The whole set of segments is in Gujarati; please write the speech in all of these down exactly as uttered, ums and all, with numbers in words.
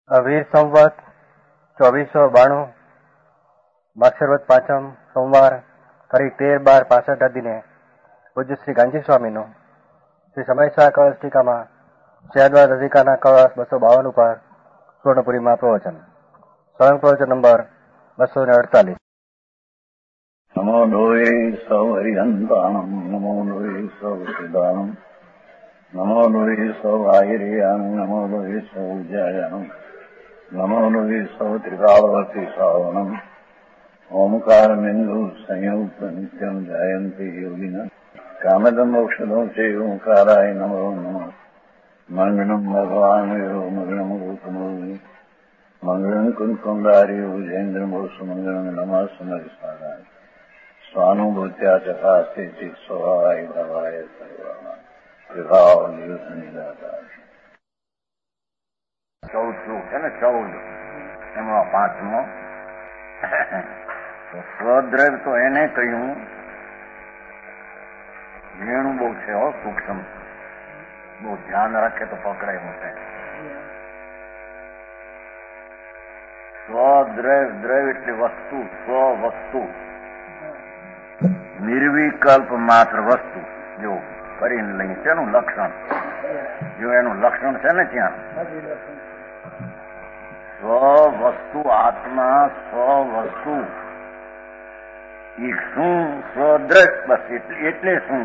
અવીર સંવત ચોવીસો બાણું માક્ષરવત પાંચમ સોમવાર તારીખ તેર બાર પાસઠ દિને પૂજ્ય શ્રી ગાંધી સ્વામીનું શ્રી સમયસા કળશ ટીકામાં શહેદવાદ અધિકારના કળશ બસો બાવન ઉપર સુવર્ણપુરીમાં પ્રવચન સ્વયં પ્રવચન નંબર બસો ને અડતાલીસ. નમો લોહે સૌ હરિહંતાણમ નમો લોહે સૌ સિદ્ધાણમ નમો લોહે સૌ આહિર્યાન નમો લોહે સૌ જયાનમ નમો લોહે સૌ ત્રિકાળવતી શ્રાવણમ ઓમકાર બિંદુ સંયુક્ત નિત્યમ જાયંતિ યોગિના કામદમ મોક્ષદો છે ઓંકારાય નમો નમઃ મંગળમ ભગવાન મંગળમ ગૌતમોની મંગળમ કુંકુંડારી ઉજેન્દ્રમો સુમંગળમ નમઃ સમરિસ્વારાય સ્વાનુભૂત્યા ચકાસ્તે ચિત સ્વભાવાય ભવાય સર્વાના વિભાવ નિદાતા. ચૌદ શ્લોક છે ને, ચૌદ એમાં પાંચમો સ્વદ્રવ્ય તો એને કહ્યું, વેણું બહુ છે હો, સૂક્ષ્મ, બહુ ધ્યાન રાખે તો પકડાયું છે. સ્વદ્રવ્ય, દ્રવ્ય એટલે વસ્તુ, સ્વ વસ્તુ, નિર્વિકલ્પ માત્ર વસ્તુ. જો કરીને લઈ તેનું લક્ષણ, જો એનું લક્ષણ છે ને ત્યાં સ્વ વસ્તુ, આત્મા સ્વ વસ્તુ. એ શું? સ્વદ્રવ્ય, બસ એટલે શું?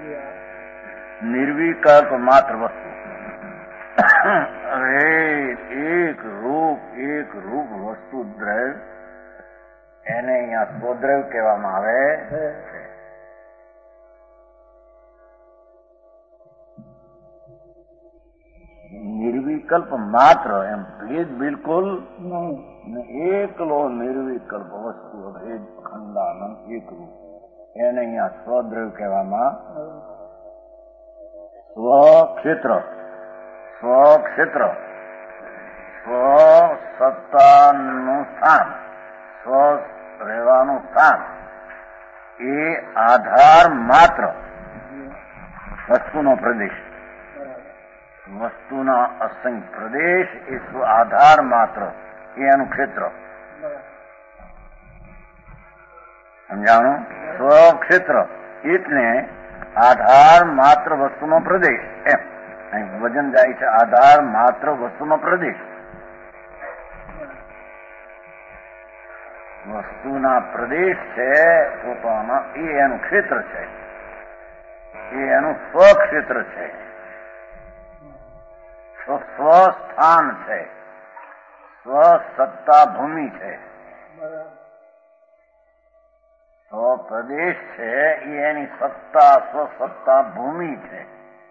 નિર્વિકલ્પ માત્ર વસ્તુ. હવે એક રૂપ, એક રૂપ વસ્તુ દ્રવ્ય, એને અહીંયા સ્વદ્રવ્ય કહેવામાં આવે છે. નિર્વિકલ્પ માત્ર, એમ ભેદ બિલકુલ એકલો નિર્વિકલ્પ વસ્તુ, ભેદ ખંડાનંદ એક રૂપ, એને અહીંયા સ્વદ્રવ્ય કહેવામાં. સ્વક્ષેત્ર, સ્વક્ષેત્ર, સ્વ સત્તાનું સ્થાન, સ્વ રહેવાનું સ્થાન, એ આધાર માત્ર વસ્તુનો પ્રદેશ. વસ્તુના અસંખ્ય પ્રદેશ એ આધાર માત્ર, એ એનું ક્ષેત્ર. સમજાણું? સ્વક્ષેત્ર એટલે આધાર માત્ર વસ્તુનો પ્રદેશ. એમ અહીં વજન જાય છે, આધાર માત્ર વસ્તુનો પ્રદેશ. વસ્તુના પ્રદેશ છે પોતાના, એ એનું ક્ષેત્ર છે, એ એનું સ્વક્ષેત્ર છે, સ્વસ્થાન છે, સ્વસત્તા ભૂમિ છે. સ્વપ્રદેશ છે એ એની સત્તા, સ્વસત્તા ભૂમિ છે.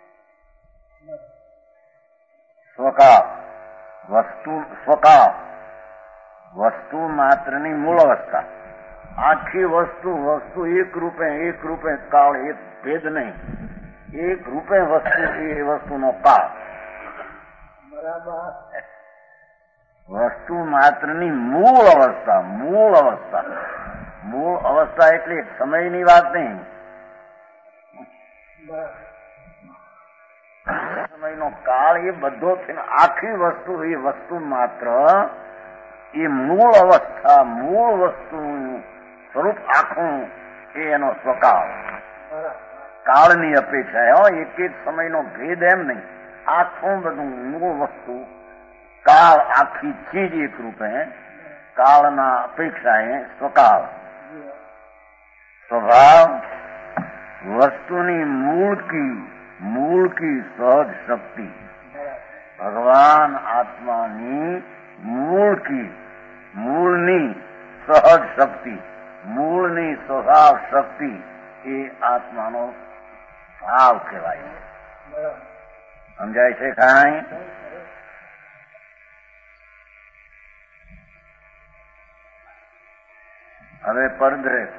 સ્વકાળ, વસ્તુ સ્વકાળ, વસ્તુ માત્રની મૂળ અવસ્થા. આખી વસ્તુ, વસ્તુ એક રૂપે, એક રૂપે કાળ, એક ભેદ નહીં, એક રૂપે વસ્તુ, એ વસ્તુનો કાળ. વસ્તુ માત્રની મૂળ અવસ્થા, મૂળ અવસ્થા, મૂળ અવસ્થા એટલે સમયની વાત નહીં. સમયનો કાળ એ બધો છે, આખી વસ્તુ એ વસ્તુ માત્ર, એ મૂળ અવસ્થા, મૂળ વસ્તુ સ્વરૂપ આખું, એ એનો સ્વકાળ. કાળની અપેક્ષા હો, એક એક સમયનો ભેદ એમ નહીં, આખું બધું મૂળ વસ્તુ, કાળ, આખી ચીજ એક રૂપે, કાળના અપેક્ષાએ સ્વકાળ. સ્વભાવ વસ્તુની મૂળ કી, મૂળ કી સહજ શક્તિ. ભગવાન આત્માની મૂળ કી, મૂળની સહજ શક્તિ, મૂળની સ્વભાવ શક્તિ, એ આત્માનો ભાવ કહેવાય. સમજાય છે કાંઈ? હવે પરદ્રવ્ય,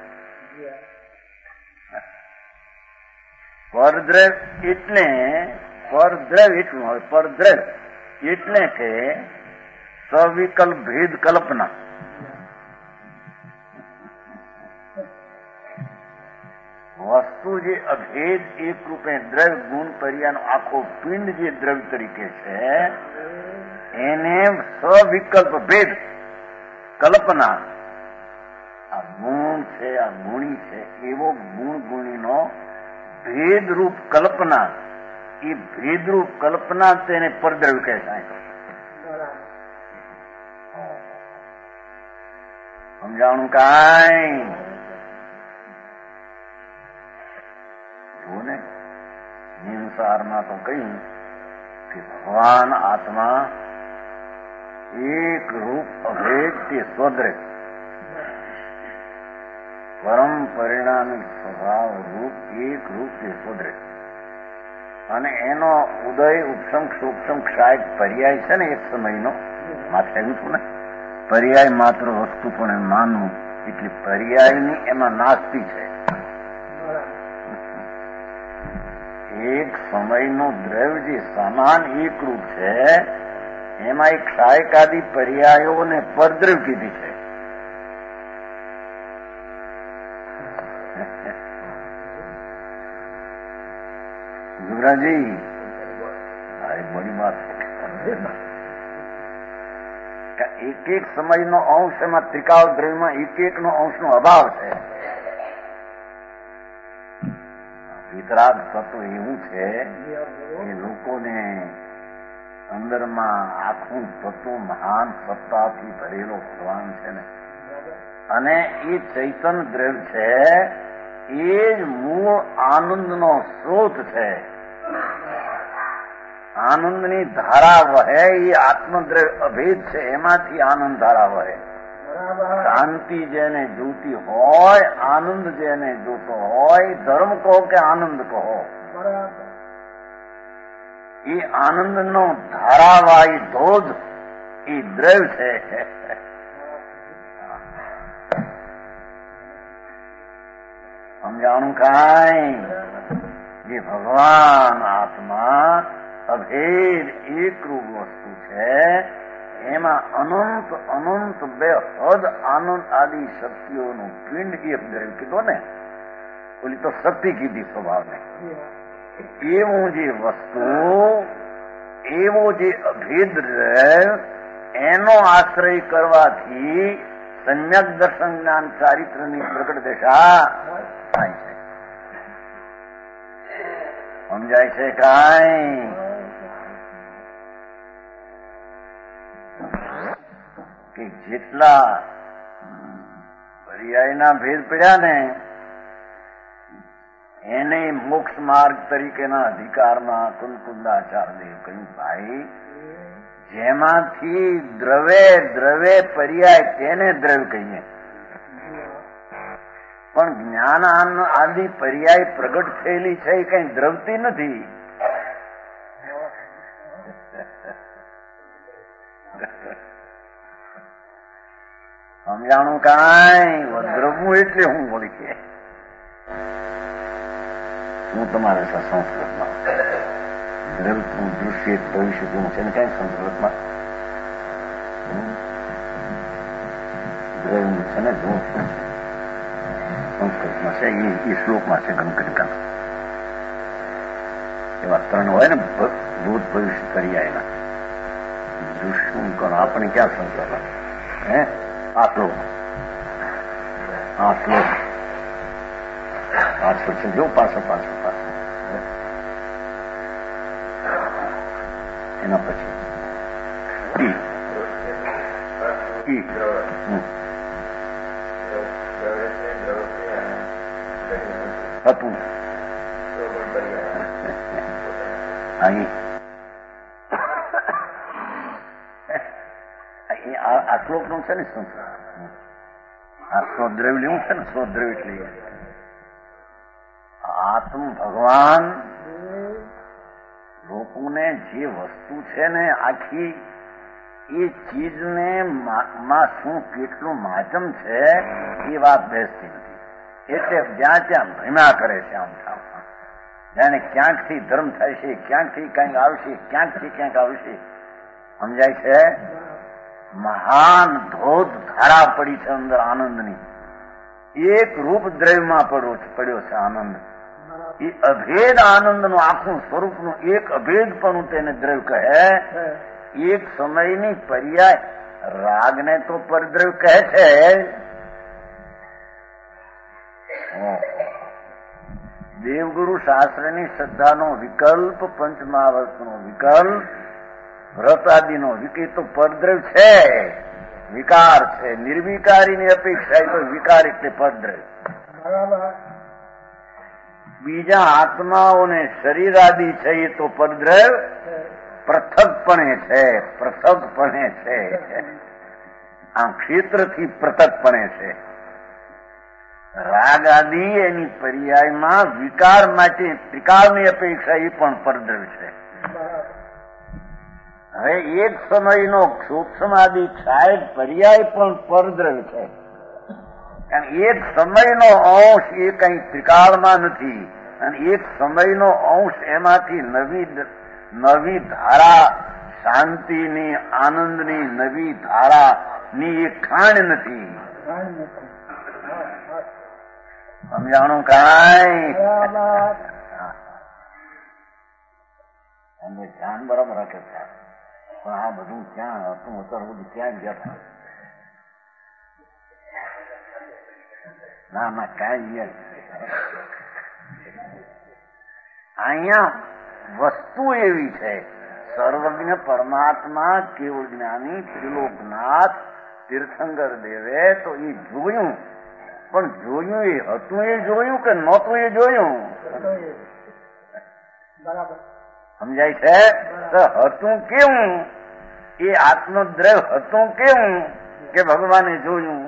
પરદ્રવ્ય એટલે પરદ્રવ્ય એટલું. હવે પરદ્રવ્ય એટલે કે સવિકલ્પ ભેદ કલ્પના. વસ્તુ જે અભેદ એક રૂપે દ્રવ્ય ગુણ પર્યાનો આખો પિંડ જે દ્રવ્ય તરીકે છે, એને સ્વવિકલ્પ ભેદ કલ્પના, આ ગુણ છે, આ ગુણી છે, એવો ગુણ ગુણીનો ભેદરૂપ કલ્પના, એ ભેદરૂપ કલ્પના તેને પરદ્રવ્ય કહે છે. સમજાણું કાંઈ? જુઓ ને, નિંસારમાં તો કહ્યું કે ભગવાન આત્મા એક રૂપ અભેદ તે સ્વદ્રવ્ય, પરમ પરિણામી સ્વભાવ રૂપ એક રૂપ તે સ્વદ્રવ્ય, અને એનો ઉદય ઉપસમ ક્ષોક્ષમ ક્ષાય પર્યાય છે ને એક સમયનો માથે આવ્યું હતું ને, પર્યાય માત્ર વસ્તુ પણ માનવું, એટલે પર્યાયની એમાં નાસ્તી છે. એક સમયનું દ્રવ્ય જે સમાન એકરૂપ છે એમાં એક ક્ષાયકાદી પર્યાયોને પરદ્રવ્ય કીધી છે. યુવરાજી, આ એક બડી વાત છે. એક એક સમયનો અંશ એમાં ત્રિકાળ દ્રવ્યમાં એક એક નો અંશનો અભાવ છે. વિતરાગ તત્વ એવું છે કે લોકોને અંદરમાં આખું તત્વ મહાન સત્તાથી ભરેલો ભગવાન છે ને, અને એ ચૈતન્ય દ્રવ્ય છે એ જ મૂળ આનંદનો સ્ત્રોત છે. આનંદની ધારા વહે એ આત્મદ્રવ્ય અભેદ છે, એમાંથી આનંદ ધારા વહે. શાંતિ જેને જોતી હોય, આનંદ જેને જોતો હોય, ધર્મ કહો કે આનંદ કહો, એ આનંદનો ધારાવાહી ધોધ એ દ્રવ્ય છે. સમજાણું કાંઈ? જે ભગવાન આત્મા અભેદ એકરૂપ વસ્તુ છે, એમાં અનંત અનંત બે હદ આનંદ આદિ શક્તિઓનું પિંડ એક દ્રવ્ય કીધો ને, ઓલી તો શક્તિ કીધી સ્વભાવને. એવું જે વસ્તુ, એવો જે અભેદ દ્રવ્ય, એનો આશ્રય કરવાથી સમ્યક દર્શન જ્ઞાન ચારિત્રની પ્રગટ દશા થાય છે. સમજાય છે કાંઈ? કે જેટલા પર્યાયના ભેદ પડ્યા ને એને મોક્ષ માર્ગ તરીકેના અધિકારમાં કુલકુંદાચાર્યએ કહ્યું, ભાઈ જેમાંથી દ્રવે દ્રવે પર્યાય તેને દ્રવ્ય કહીએ, પણ જ્ઞાન આદિ પર્યાય પ્રગટ થયેલી છે એ કઈ દ્રવતી નથી. સમજાણું કાંઈ? દ્રવવું એટલે હું બોલી કે હું તમારે સંસ્કૃતમાં દ્રવતું દૃશ્ય ભવિષ્ય ગુણ છે ને કઈ સંસ્કૃતમાં દ્રવ્ય છે ને ગુણ શું છે સંસ્કૃતમાં છે, એ શ્લોકમાં છે. ગંકટકા એવા ત્રણ હોય ને, ભૂત ભવિષ્ય પર્યાયના દૃશ્યું કોણ આપણે ક્યાં સંસ્કૃત હે આ શ્લોક આ શ્લોક પાછળ છે, જો પાછળ પાછળ પાછળ એના પછી હતું અહીં આ શ્લોક નું છે ને સંસ્કાર, આ સ્વદ્રવ્ય લેવું છે ને, સ્વદ્રવ્ય એટલે આત્મ ભગવાન લોકોને જે વસ્તુ છે ને આખી એ ચીજને માં શું કેટલું માધ્યમ છે એ વાત બેસતી નથી. એટલે જ્યાં ત્યાં ભ્રમ્યા કરે છે. આમ થાવ જાણે ક્યાંકથી ધર્મ થાય છે, ક્યાંકથી ક્યાંક આવશે, ક્યાંકથી ક્યાંક આવશે. સમજાય છે? મહાન ધોધ ધારા પડી છે અંદર આનંદની. એક રૂપ દ્રવ્યમાં પડ્યો પડ્યો છે આનંદ. એ અભેદ આનંદનું આખું સ્વરૂપનું એક અભેદપણું તેને દ્રવ્ય કહે. એક સમયની પર્યાય રાગને તો પરદ્રવ્ય કહે છે. દેવગુરુ શાસ્ત્રની શ્રદ્ધાનો વિકલ્પ, પંચમહાવસ્તુનો વિકલ્પ, વ્રત આદિનો વિકલ્પ તો પરદ્રવ્ય છે, વિકાર છે. નિર્વિકારીની અપેક્ષા તો વિકાર એટલે પરદ્રવ્ય. બીજા આત્માઓને શરીર આદિ છે એ તો પરદ્રવ્ય પૃથકપણે છે, પૃથકપણે છે. આમ ક્ષેત્રથી પૃથકપણે છે. રાગ આદિ એની પર્યાયમાં વિકાર માટે ત્રિકાળની અપેક્ષા એ પણ પરદ્રવ્ય છે. હવે એક સમયનો સૂક્ષ્મ આદિ ક્ષાયક પર્યાય પણ પરદ્રવ્ય છે. કારણ એક સમયનો અંશ એ કઈ ત્રિકાળમાં નથી, અને એક સમયનો અંશ એમાંથી નવી નવી ધારા, શાંતિની, આનંદની નવી ધારાની એક ખાણ નથી. સમજાણું કાંઈ? એમને ધ્યાન બરાબર રાખે છે, પણ આ બધું ક્યાં હતું? અત્યાર બધું ક્યાં ગયા? ના ના કાંઈ અહીંયા વસ્તુ એવી છે, સર્વજ્ઞ પરમાત્મા કેવળ જ્ઞાની ત્રિલોકનાથ તીર્થંકર દેવે તો એ જોયું, પણ જોયું એ હતું એ જોયું કે નહોતું એ જોયું? સમજાય છે? તો હતું કેવું? એ આત્મદ્રવ્ય હતું કેવું કે ભગવાને જોયું?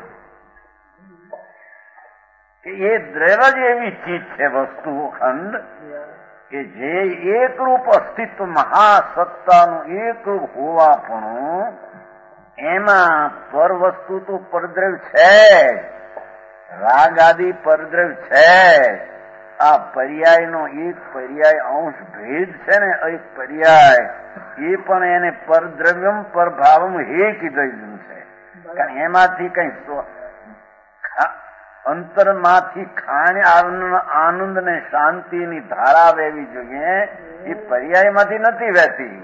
કે એ દ્રવ્ય જ એવી ચીજ છે, વસ્તુ ખંડ, કે જે એકરૂપ અસ્તિત્વ મહાસત્તાનું એકરૂપ હોવાપણું, એમાં પર વસ્તુ તો પરદ્રવ્ય છે, રાગ આદિ પરદ્રવ્ય છે. આ પર્યાયનો એક પર્યાય અંશ ભેદ છે ને, એક પર્યાય એ પણ એને પરદ્રવ્યમ પરભાવમ હે કીધેલું છે. કારણ એમાંથી કઈ અંતરમાંથી ખાણ આનંદ ને શાંતિની ધારા વહેવી જોઈએ, એ પર્યાયમાંથી નથી વહેતી.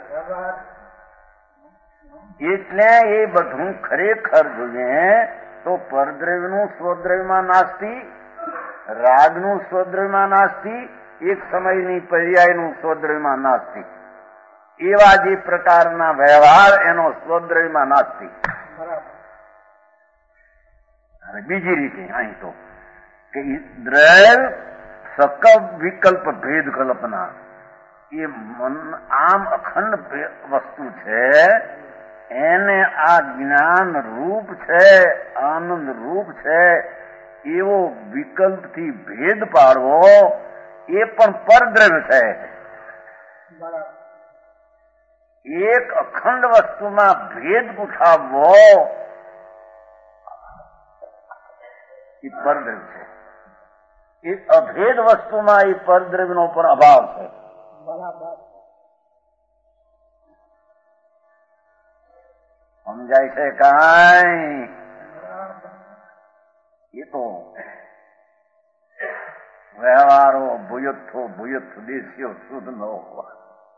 એટલે એ બધું ખરેખર જોઈએ તો પરદ્રવ્યનું સ્વદ્રવ્યમાં નાસ્તી, રાગનું સ્વદ્રવ્યમાં નાસ્તી, એક સમયની પર્યાયનું સ્વદ્રવ્યમાં નાસ્તી. એવા જે પ્રકારના વ્યવહાર એનો સ્વદ્રવ્યમાં નાસ્તી. હવે બીજી રીતે અહીં તો કે દ્રવ્ય સક વિકલ્પ ભેદ કલ્પના, એ મન આમ અખંડ વસ્તુ છે, એને આ જ્ઞાન રૂપ છે, આનંદ રૂપ છે, એવો વિકલ્પથી ભેદ પાડવો એ પણ પરદ્રવ્ય છે. એક અખંડ વસ્તુમાં ભેદ પૂછાવવો એ પરદ્રવ્ય છે. એ અભેદ વસ્તુમાં એ પરદ્રવ્યનો પણ અભાવ છે. સમજાય છે કાંઈ? એ તો વ્યવહારો ભૂયથો ભૂયથ દેશીઓ શુદ્ધ ન હોવા.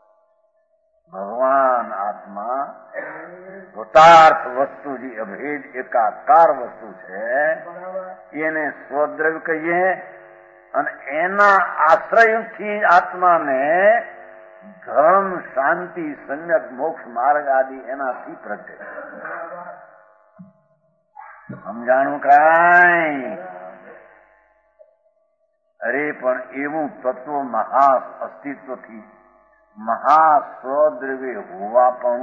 ભગવાન આત્મા કૃતાર્થ વસ્તુ જે અભેદ એકાકાર વસ્તુ છે એને સ્વદ્રવ્ય કહીએ, અને એના આશ્રયથી આત્માને ધર્મ, શાંતિ, સમ્યક મોક્ષ માર્ગ આદિ એનાથી પ્રગટે. સમજાણું કાંઈ? અરે પણ એવું તત્વ મહા અસ્તિત્વથી મહા સ્વદ્રવ્ય હોવા પણ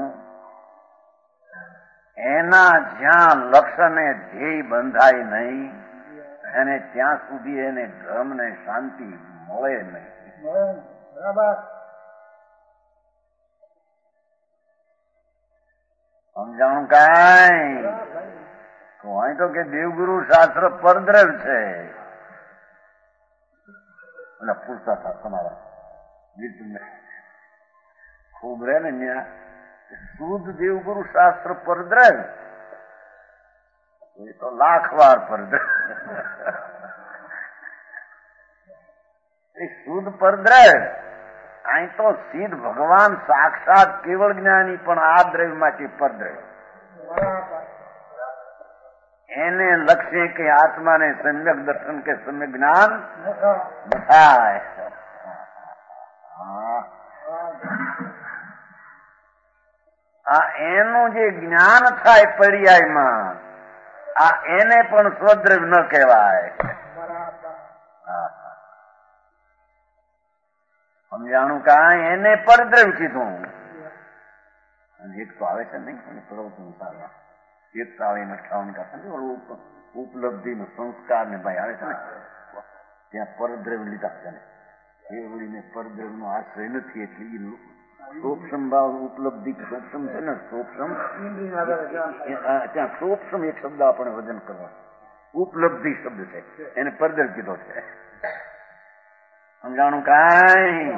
એના જ્યાં લક્ષ્યને ધ્યેય બંધાય નહીં, અને ત્યાં સુધી એને ધર્મ ને શાંતિ મળે નહીં. બરાબર? સમજાણું કાંઈ? તો અહીં તો કે દેવગુરુ શાસ્ત્ર પરદ્રવ્ય છે. એટલે પૂછતા હતા તમારા ખૂબ રે ને ત્યાં શુદ્ધ દેવગુરુ શાસ્ત્ર પરદ્રવ્ય, એ તો લાખ વાર પરદ્રવ્ય. એ શુદ્ધ પરદ્રવ્ય અહીં તો સિદ્ધ ભગવાન સાક્ષાત કેવળ જ્ઞાની પણ આ દ્રવ્યમાંથી પરદ્રવ્ય એને લક્ષ્ય કે આત્માને સમ્યક દર્શન કે સમ્યક જ્ઞાન થાય. આ એનું જે જ્ઞાન થાય પર્યાયમાં આ એને પણ સ્વદ્રવ્ય ન કહેવાય. સમજાણું કા એને પરદ્રવ્ય કીધું. એક તો આવે છે નહીં પ્રવૃત્તિ એક તો આવે અઠાવન કા ઉપલબ્ધિ નો સંસ્કાર ને ભાઈ આવે છે ને ત્યાં પરદ્રવ્ય લીધા છે ને એ વળીને પરદ્રવ્ય નો આશ્રય નથી એટલે સોક્ષમ ભાવ ઉપલબ્ધિ સોક્ષમ છે ને સોક્ષમ ત્યાં સોક્ષમ એક શબ્દ આપણે વજન કરવા ઉપલબ્ધિ શબ્દ છે એને પરદ્રવ્ય કીધો છે. સમજાણું કાંઈ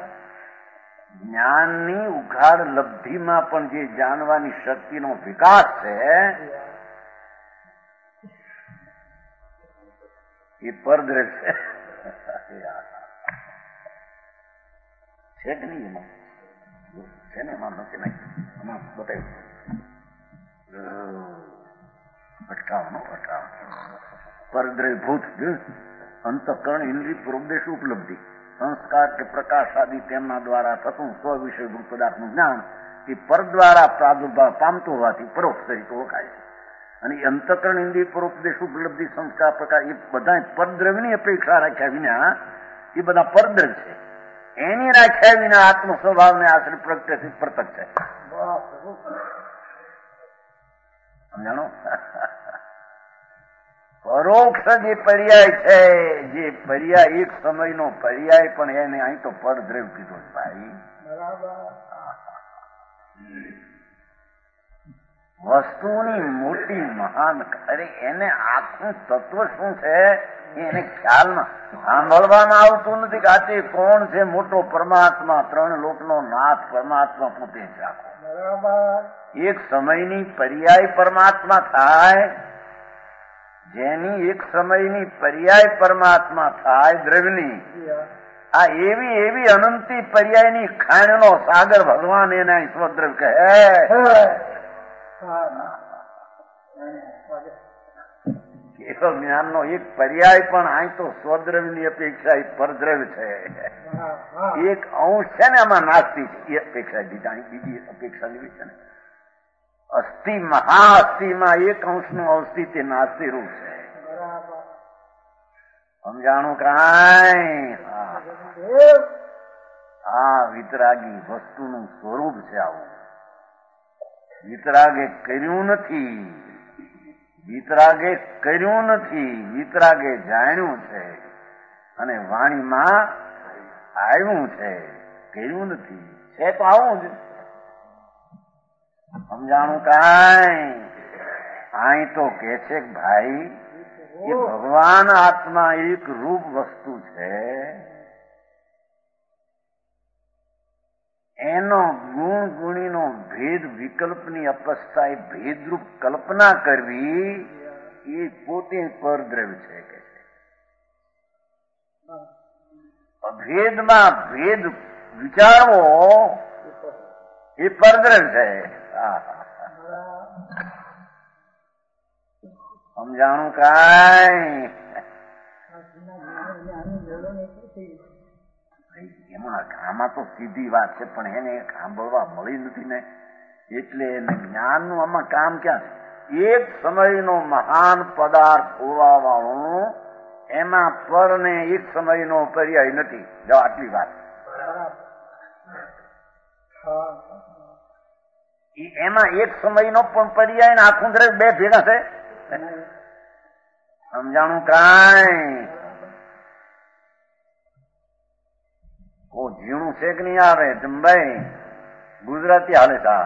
જ્ઞાનની ઉઘાડ લબ્ધિમાં પણ જે જાણવાની શક્તિનો વિકાસ છે એ પરદ્રવ્ય છે કે નહીં? એમાં છે ને એમાં નથી નહીં એમાં બતાવ્યું અટકાવનો અટકાવ પરદ્રવ્ય ભૂત અંતઃકરણ ઇન્દ્રિય પૂર્વદેશ ઉપલબ્ધિ સંસ્કાર કે પ્રકાશ આદિ તેમના દ્વારા થતું સ્વ વિષયભૂત પદાર્થનું જ્ઞાન એ પર દ્વારા પ્રાદુર્ભાવ પામતો હોવાથી પરોક્ષ તરીકે ઓળખાય છે. અને અંતઃકરણ ઇન્દ્રિય પરોપદેશ ઉપલબ્ધિ સંસ્કાર પ્રકાર એ બધા પરદ્રવ્યની અપેક્ષા રાખ્યા વિના એ બધા પરદ્રવ્ય છે. એની રાખ્યા વિના આત્મ સ્વભાવને આશ્રય પ્રગટથી પ્રત્યક્ષ છે. સમજાણો? પરોક્ષ જે પર્યાય છે જે પર્યાય એક સમયનો પર્યાય પણ એને અહીં તો પરદ્રવ્ય કીધો ભાઈ. વસ્તુની મોટી મહાન અરે એને આખું તત્વ શું છે એને ખ્યાલમાં સાંભળવામાં આવતું નથી કે આ કોણ છે મોટો પરમાત્મા ત્રણ લોકનો નાથ પરમાત્મા પોતે જ રાખો. એક સમયની પર્યાય પરમાત્મા થાય જેની એક સમયની પર્યાય પરમાત્મા થાય દ્રવ્યની આ એવી એવી અનંતી પર્યાયની ખાણનો સાગર ભગવાન એને સ્વદ્રવ્ય કહે. કેવળ જ્ઞાનનો એક પર્યાય પણ અહીં તો સ્વદ્રવ્યની અપેક્ષા એ પરદ્રવ્ય છે. એક અંશ છે ને આમાં નાસ્તી છે એ અપેક્ષા બીજા બીજી અપેક્ષા લેવી છે ને અસ્થિ મહાઅસ્થિમાં એક અંશનું અવસ્થિ તે નાસ્તી રૂપ છે. સમજાણું કાંઈ? હા વિતરાગી વસ્તુનું સ્વરૂપ છે આવું. વિતરાગે કર્યું નથી વિતરાગે કર્યું નથી વિતરાગે જાણ્યું છે અને વાણીમાં આવ્યું છે કર્યું નથી છે તો આવું જ. સમજાણું કાંઈ? અહીં તો કે છે ભાઈ એ ભગવાન આત્મા એક રૂપ વસ્તુ છે એનો ગુણ ગુણીનો ભેદ વિકલ્પની અપસ્થા એ ભેદરૂપ કલ્પના કરવી એ પોતે પરદ્રવ્ય છે કે અભેદમાં ભેદ વિચારવો એ પરદ્રવ્ય છે. સમજાણું કાંઈ? એમાં આમાં તો સીધી વાત છે પણ એને સાંભળવા મળી નથી ને એટલે એને જ્ઞાનનું આમાં કામ ક્યાં છે? એક સમયનો મહાન પદાર્થ હોવા વાળું એમાં પર ને એક સમયનો પર્યાય નથી. જો આટલી વાત એમાં એક સમયનો પણ પર્યાય ને આખું દ્રવ્ય બે ભેગા છે. સમજાણું કાંઈ? ઓ ઝીણું છે કે નહીં આવે જમભાઈ? ગુજરાતી હાલે સા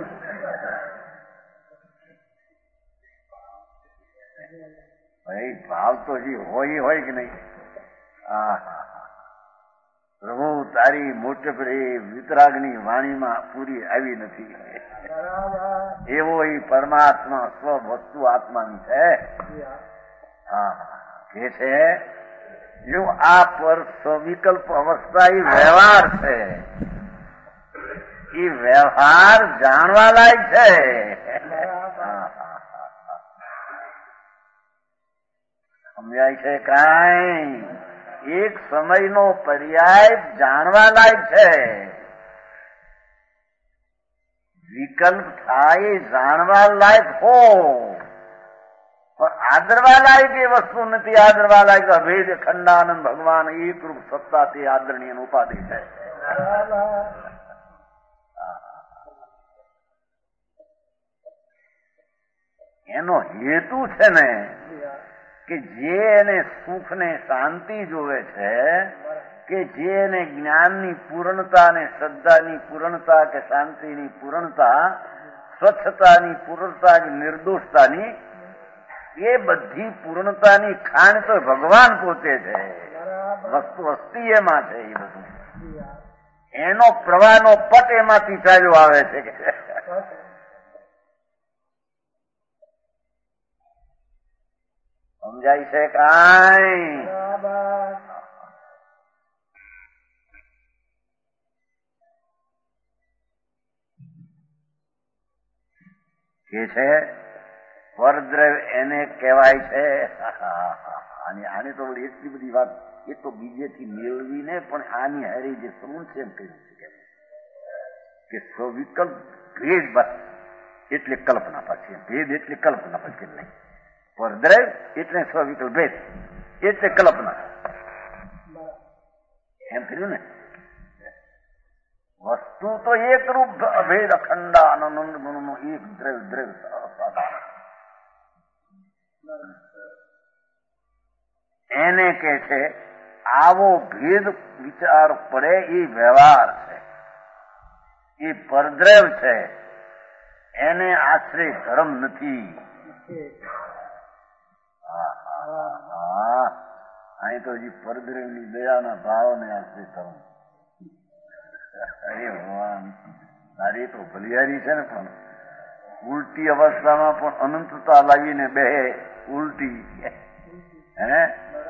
ભાઈ ભાવ તો જે હોય હોય કે નહીં. હા પ્રભુ તારી મોટપડી વિતરાગની વાણીમાં પૂરી આવી નથી. એવો એ પરમાત્મા સ્વ વસ્તુ આત્માની છે. હા કે છે એવું આ પર સ્વવિકલ્પ અવસ્થા એ વ્યવહાર છે, એ વ્યવહાર જાણવા લાયક છે. સમજાય છે કાંઈ? એક સમયનો પર્યાય જાણવા લાયક છે. વિકલ્પ થાય જાણવા લાયક હો, પણ આદરવા લાયક એ વસ્તુ નથી. આદરવા લાયક અભેદ ખંડાનંદ ભગવાન એકરૂપ સત્તા તે આદરણીય ઉપાધિ છે. એનો હેતુ છે ને કે જે એને સુખ ને શાંતિ જોવે છે, કે જે એને જ્ઞાનની પૂર્ણતા ને શ્રદ્ધાની પૂર્ણતા કે શાંતિની પૂર્ણતા, સ્વચ્છતાની પૂર્ણતા કે નિર્દોષતાની, એ બધી પૂર્ણતાની ખાણ તો ભગવાન પોતે છે. વસ્તુ વસ્તી એમાં છે. એ બધું એનો પ્રવાહનો પટ એમાંથી ચાલ્યો આવે છે. સમજાય છે કાંઈ? કે છે પરદ્રવ એને કહેવાય છે. અને આની તો એટલી બધી વાત એ તો બીજેથી મેળવીને પણ આની હારી જે સરૂણ છે એમ કહ્યું છે કે સ્વવિકલ્પ ભેદ બસ એટલે કલ્પના પછી, ભેદ એટલે કલ્પના પછી નહીં. પરદ્રવ એટલે સ્વવિકલ્પ, ભેદ એટલે કલ્પના, એમ કર્યું ને. વસ્તુ તો એક રૂપ અભેદ અખંડ આનંદ ગુણનો એક દ્રવ્ય દ્રવ્ય એને કે છે આવો ભેદ વિચાર પડે એ વ્યવહાર છે, એ પરદ્રવ છે, એને આશ્રય ધર્મ નથી. અહીં તો હજી પરદ્રવની દયાના ભાવને આશ્રય ધર્મ. અરે ભગવાન, તારી તો ભલિયારી છે ને, પણ ઉલટી અવસ્થામાં પણ અનંતતા લાવીને બે ઉલટી. હે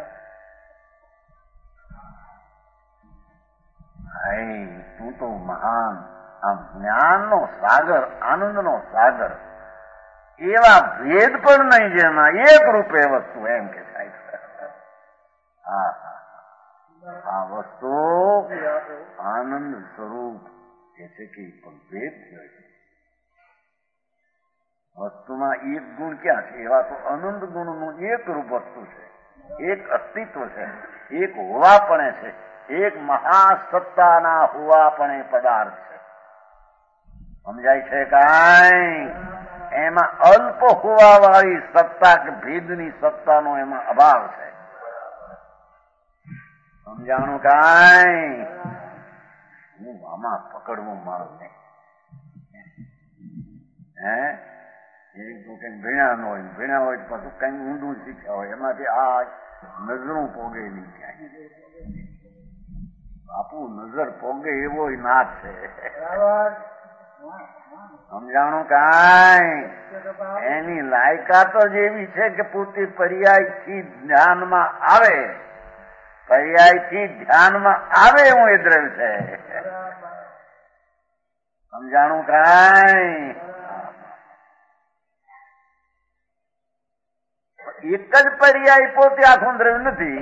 હાય, તું તો મહાન આમ જ્ઞાનનો સાગર, આનંદનો સાગર, એવા ભેદ પણ નહીં જેમાં એક રૂપે વસ્તુ, એમ કે થાય. હા આ વસ્તુ આનંદ સ્વરૂપ કે છે કે પણ ભેદ થયો છે. વસ્તુમાં એક ગુણ ક્યાં છે? એવા તો અનંત ગુણનું એક રૂપ વસ્તુ છે, એક અસ્તિત્વ છે, એક હોવાપણે છે, એક મહાસત્તાના હોવાપણે પદાર્થ છે. સમજાય છે કાંઈ? એમાં અલ્પ હોવા વાળી સત્તા કે ભેદની સત્તાનો એમાં અભાવ છે. સમજાણું કાંઈ? હું આમાં પકડવું માણસને. હે એક તો કઈક ભીણા ન હોય, ભીણા હોય પાછું કઈક ઊંડું શીખ્યા હોય, એમાંથી આ નજરું પોગે નહીં ક્યાંય. બાપુ નજર પોગે એવો નાથ છે. સમજાણું કાંઈ? એની લાયકાતો જ એવી છે કે પોતે પર્યાયથી ધ્યાનમાં આવે, પર્યાયથી ધ્યાનમાં આવે એવું એ દ્રવ્ય છે. સમજાણું કાંઈ? એક જ પર્યાય પોતે આખું દ્રવ્ય નથી.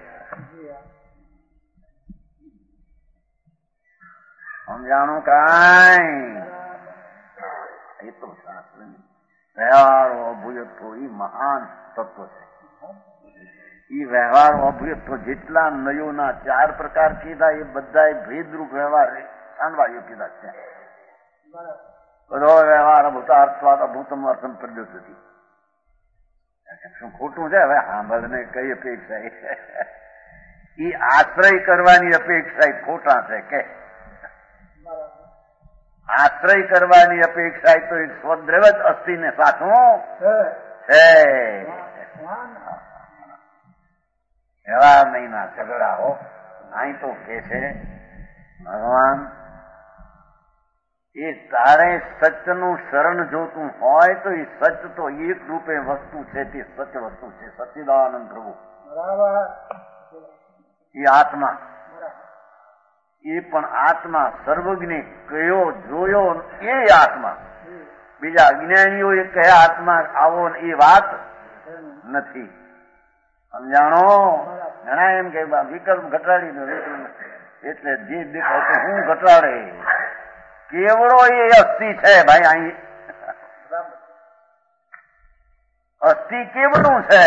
સમજાણું કાંઈ? એ તો શાસ્ત્ર વ્યવહાર અભૂયત્વ એ મહાન તત્વ છે. એ વ્યવહાર અભૂયત્વ જેટલા નયોના ચાર પ્રકાર કીધા એ બધા ભેદરૂપ વ્યવહાર સાંડવાળીઓ કીધા છે. બધો વ્યવહાર અભૂતાર્થવાદ અભૂતમ અર્થમ પ્રદ્યોતિ. શું ખોટું છે? હવે સાંભળને કઈ અપેક્ષા? એ આશ્રય કરવાની અપેક્ષા ખોટા છે કે આશ્રય કરવાની અપેક્ષા તો એક સ્વદ્રવ જ અસ્થિ ને સાચું છે. વ્યવહાર નહીં ના ઝઘડા હો. અહીં તો કે છે ભગવાન એ તારે સચનું શરણ જોતું હોય તો એ સચ તો એક રૂપે વસ્તુ છે, તે સચ વસ્તુ છે, સચ્ચિદાનંદ પ્રભુ. એ આત્મા, એ પણ આત્મા સર્વજ્ઞ કયો જોયો એ આત્મા. બીજા અજ્ઞાનીઓ એ કયા આત્મા આવો એ વાત નથી. સમજાણો? ઘણા એમ કે વિકલ્પ ઘટાડી એટલે જે દેખાય તો હું ઘટાડે. કેવડો એ અસ્થિ છે ભાઈ. અહીં અસ્થિ કેવડું છે.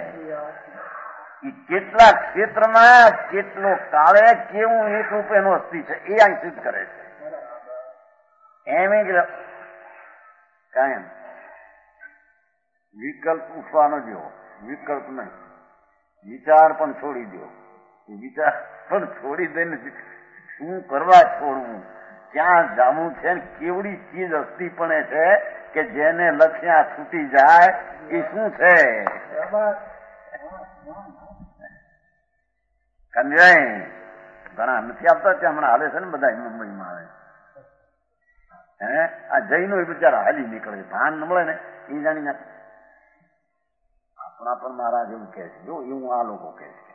એ કેટલા ક્ષેત્રમાં કેટલો કાળે કેવું એક રૂપે એનો અસ્થિ છે એ અહીં સિદ્ધ કરે છે. એમ જ કાયમ વિકલ્પ ઉઠવાનો જો, વિકલ્પ નહીં, વિચાર પણ છોડી દો. વિચાર પણ છોડી દઈને શું કરવા છોડવું, ક્યાં જવું છે, કેવડી ચીજ અસ્થિ પણ છે કે જેને લક્ષ્યા છૂટી જાય એ શું છે? સમજાય? ઘણા નથી આવતા ત્યાં હમણાં હાલે છે ને બધા મુંબઈમાં આવે. હે આ જૈનો એ બિચારા હાલી નીકળે, ભાન ન મળે ને એ જાણી નાખે. આપણા પણ મહારાજ એવું કહે છે, જો એવું આ લોકો કહે છે.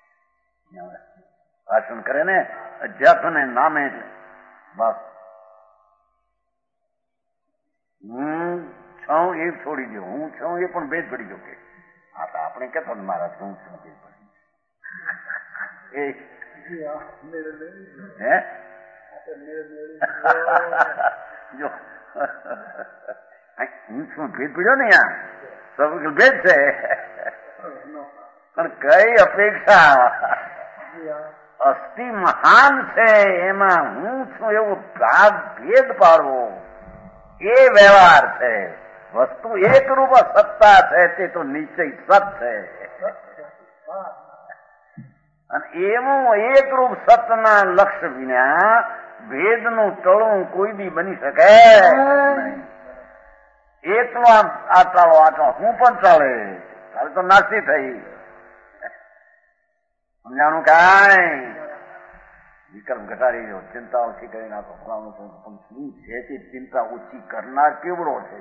ભાષણ કરે ને અધ્યાત્મ નામે એટલે બસ હું છું એ છોડી દો, હું છું એ પણ ભેદ પડી ગયો કે આ તો આપણે કહેતો મહારાજ હું છું ભેદ પડી એ હે જો હું શું ભેદ પડ્યો ને યાર સબ ભેદ છે પણ કઈ અપેક્ષા અસ્થિ મહાન છે એમાં હું છું એવો ભાગ ભેદ પાડવો એ વ્યવહાર છે. વસ્તુ એકરૂપ સત્તા છે તે તો નિશ્ચય સત છે અને એવું એકરૂપ સતના લક્ષ્ય વિના ભેદનું ટળવું કોઈ બી બની શકે નહીં. એકલો આ ચાલો આ ચાલો હું પણ ચાલે ચાલે તો નાસી થઈ. સમજાણું? કાંઈ વિકલ્પ ઘટાડી દો, ચિંતા ઓછી કરી નાખો. પણ શું છે તે ચિંતા ઓછી કરનાર કેવડો છે?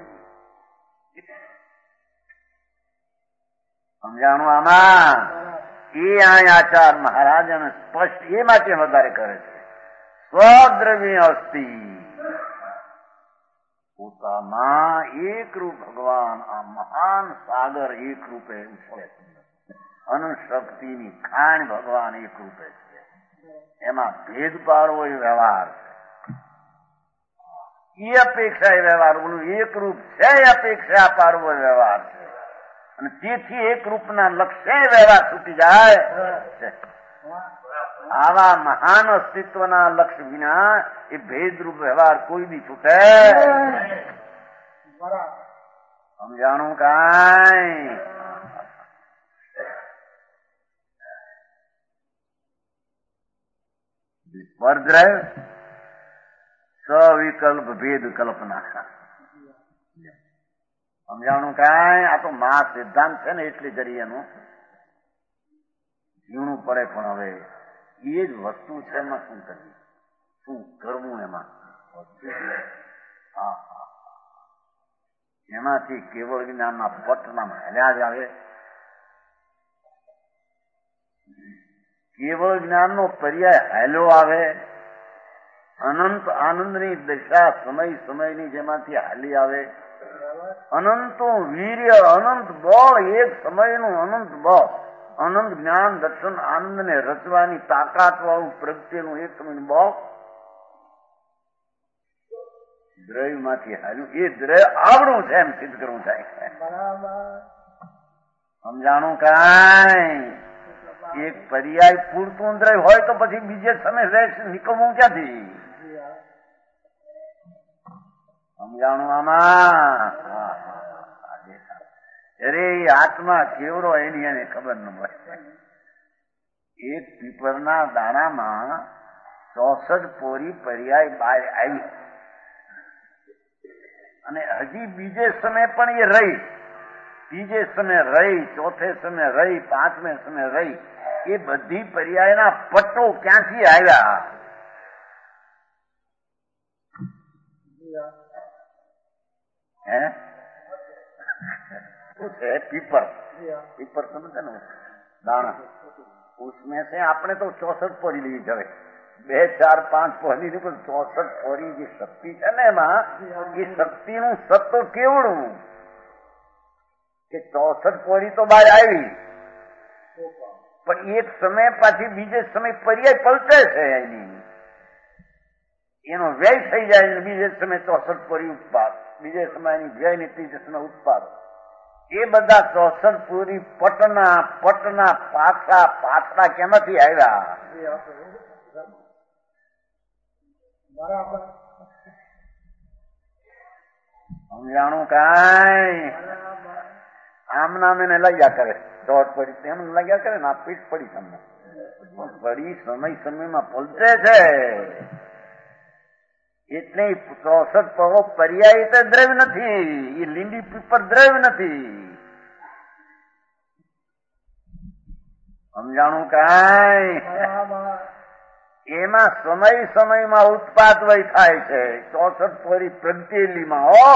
સમજાણું? આમાં એ અહીં આચાર મહારાજ અને સ્પષ્ટ એ માટે વધારે કરે છે. સ્વદ્રવ્ય અસ્થિ પોતામાં એકરૂપ ભગવાન આ મહાન સાગર એક રૂપે ઉછળે છે. અનંત શક્તિની ખાણ ભગવાન એક રૂપે છે. એમાં ભેદ પાડવો એ વ્યવહાર છે. એ અપેક્ષા એ વ્યવહાર, બોલું એક રૂપ છે એ અપેક્ષા પાડવો એ વ્યવહાર છે. અને તેથી એક રૂપના લક્ષ્ય વ્યવહાર છૂટી જાય. આવા મહાન અસ્તિત્વના લક્ષ્ય વિના એ ભેદરૂપ વ્યવહાર કોઈ બી છૂટે. સમજાણું? કાંઈ પરદ્રવ સવિકલ્પ ભેદ કલ્પના. સમજાણું? કાંઈ આ તો મહા સિદ્ધાંત છે ને એટલે કરી એનું જીવણું પડે. પણ હવે એ જ વસ્તુ છે એમાં શું કરવું, શું કરવું એમાં હા એમાંથી કેવળ જ્ઞાનના પટના હલ્યા જ આવે. કેવળ જ્ઞાનનો પર્યાય હાલ્યો આવે. અનંત આનંદની દશા સમય સમયની જેમાંથી હાલી આવે. અનંતો વીર્ય, અનંત બળ, એક સમયનું અનંત બળ, અનંત જ્ઞાન દર્શન આનંદને રચવાની તાકાત વાળું પ્રગટેલું એક સમયનું બળ દ્રવ્ય માંથી હાલ્યું. એ દ્રવ્ય આવડું છે એમ સિદ્ધ કરવું થાય. સમજાણું? કાંઈ એક પર્યાય પૂરતું દ્રવ્ય હોય તો પછી બીજે સમય રહેશે નીકળવું ક્યાંથી? સમજાણું? આમાં અરે આત્મા કેવડો એની એને ખબર ન પડે. એક પીપરના દાણામાં ચોસઠ પોરી પર્યાય બહાર આવી અને હજી બીજે સમય પણ એ રહી, ત્રીજે સમય રહી, ચોથે સમય રહી, પાંચમે સમય રહી. એ બધી પર્યાયના પટ્ટો ક્યાંથી આવ્યા? હે શું છે? પીપર. પીપર સમજે ને દાણા उसमें से आपने तो चौसठ पोरी ली जाए બે ચાર પાંચ પોરી ની પણ ચોસઠ પોરી જે શક્તિ છે ને એમાં એ શક્તિનું સત્વ કેવડું કે ચોસઠ પોરી તો બહાર આવી પણ એક સમય પાછી બીજે સમય પર્યાય પલટે છે એની એનો વ્યય થઈ જાય બીજે સમય ચોસઠ પોરી ઉત્પાદ બીજે સમય એની વ્યય ની ત્રીજે સમય ઉત્પાદ એ બધા ચોસઠ પૂરી પટના પટના પાછા પાછા કેમાંથી આવ્યા સમજાણું કાંઈ આમ નામ એને લાગ્યા કરે ચોટ પડી એમ લાગ્યા કરે ને આ પીઠ પડી તમને પડી સમય સમયમાં પલટે છે એટલે ચોસઠ પગો પર્યાય તો દ્રવ્ય નથી એ લીંડી પીપર દ્રવ્ય નથી સમજાણું કાંઈ એમાં સમય સમયમાં ઉત્પાદ વય થાય છે ચોસઠ પોરી પ્રગટેલીમાં હો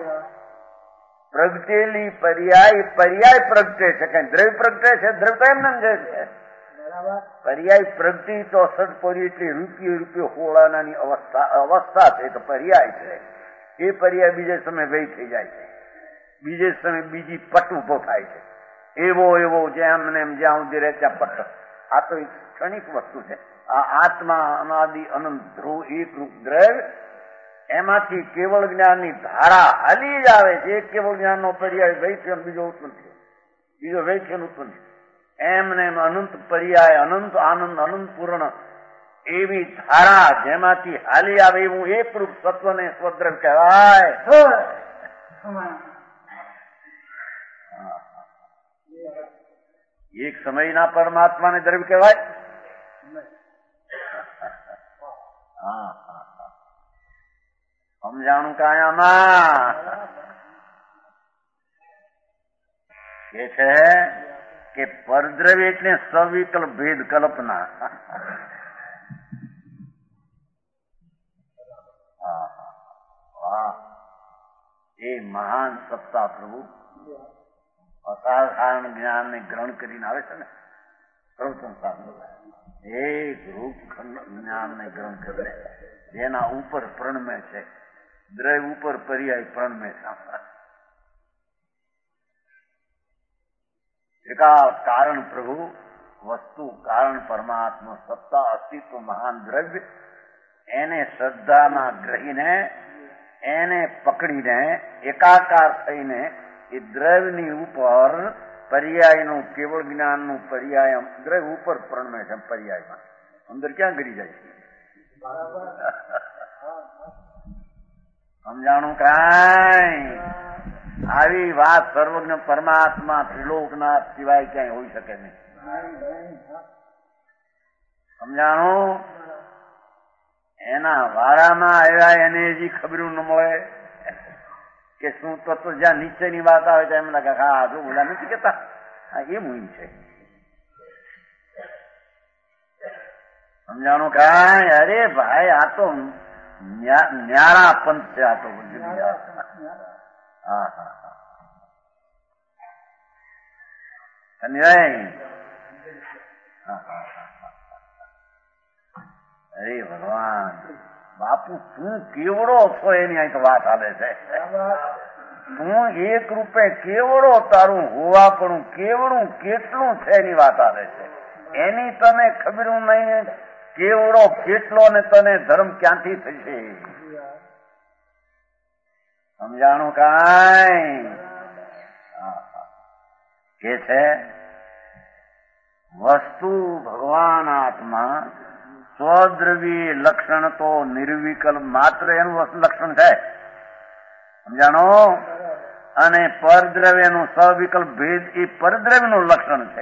પ્રગટેલી પર્યાય પર્યાય પ્રગટે છે કઈ દ્રવ્ય પ્રગટે છે દ્રવ્ય એમ સમજે છે પર્યાય પ્રગટી ચોસઠ પોરી એટલી રૂપિયો રૂપિયો હોળાનાની અવસ્થા અવસ્થા છે તો પર્યાય છે એ પર્યાય બીજે સમય વય થઈ જાય છે બીજે સમય બીજી પટ ઉભો થાય છે એવો એવો જેમ ને એમ જ્યાં સુધી રહે ત્યાં પટ આ તો એક ક્ષણિક વસ્તુ છે આ આત્મા અનાદિ અનંત ધ્રુવ એક રૂપ દ્રવ્ય એમાંથી કેવળ જ્ઞાનની ધારા હાલી જ આવે છે એક કેવળ જ્ઞાનનો પર્યાય વૈથ્ય બીજો ઉત્પન્ન થયો બીજો વૈથ્ય ઉત્પન્ન થયો એમને એમ અનંત પર્યાય અનંત આનંદ અનંત પૂર્ણ એવી ધારા જેમાંથી હાલી આવે એવું એકરૂપ સત્વને સ્વદ્રવ્ય કહેવાય એક સમયના પરમાત્માને દ્રવ્ય કહેવાય હા સમજાણું કાયામાં એ છે કે પરદ્રવ્ય એટલે સવિકલ્પ ભેદ કલ્પના વાહ એ મહાન સત્તા પ્રભુ અસાધારણ જ્ઞાનને ગ્રહણ કરીને આવે છે ને પ્રવચન એ રૂપ જ્ઞાનને ગ્રહણ કરીને જેના ઉપર પ્રણમે છે દ્રવ્ય ઉપર પર્યાય પ્રણમે એકા કારણ પ્રભુ વસ્તુ કારણ પરમાત્મા સત્તા અસ્તિત્વ મહાન દ્રવ્ય એને શ્રદ્ધામાં ગ્રહીને એને પકડીને એકાકાર થઈને એ દ્રવ્યની ઉપર પર્યાયનું કેવળ જ્ઞાનનું પર્યાય દ્રવ્ય ઉપર પ્રણમે છે પર્યાયમાં અંદર ક્યાં ગરી જાય છે સમજાણું કાંઈ આવી વાત સર્વજ્ઞ પરમાત્મા ત્રિલોકનાથ સિવાય ક્યાંય હોઈ શકે નહીં સમજાણું એના વારામાં આવ્યા એને હજી ખબરું ન મળે કે શું તત્વ જ્યાં નીચેની વાત આવે તો એમ લાગે હા જો બધા નથી કેતા હા એ મુહિમ છે સમજાણું કાંઈ અરે ભાઈ આ તો ન્યારા પંથ છે આ તો હા હા અરે ભગવાન બાપુ તું કેવડો છો એની અહીં તો વાત હાલે છે તું એક રૂપે કેવડો તારું હોવા પણ કેવડું કેટલું છે એની વાત હાલે છે એની તને ખબર નહીં કેવડો કેટલો ને તને ધર્મ ક્યાંથી થશે સમજાણું કાંઈ કે છે વસ્તુ ભગવાન આત્મા સ્વદ્રવ્ય લક્ષણ તો નિર્વિકલ્પ માત્ર એનું લક્ષણ છે સમજાણો અને પરદ્રવ્યનું સવિકલ્પ ભેદ એ પરદ્રવ્યનું લક્ષણ છે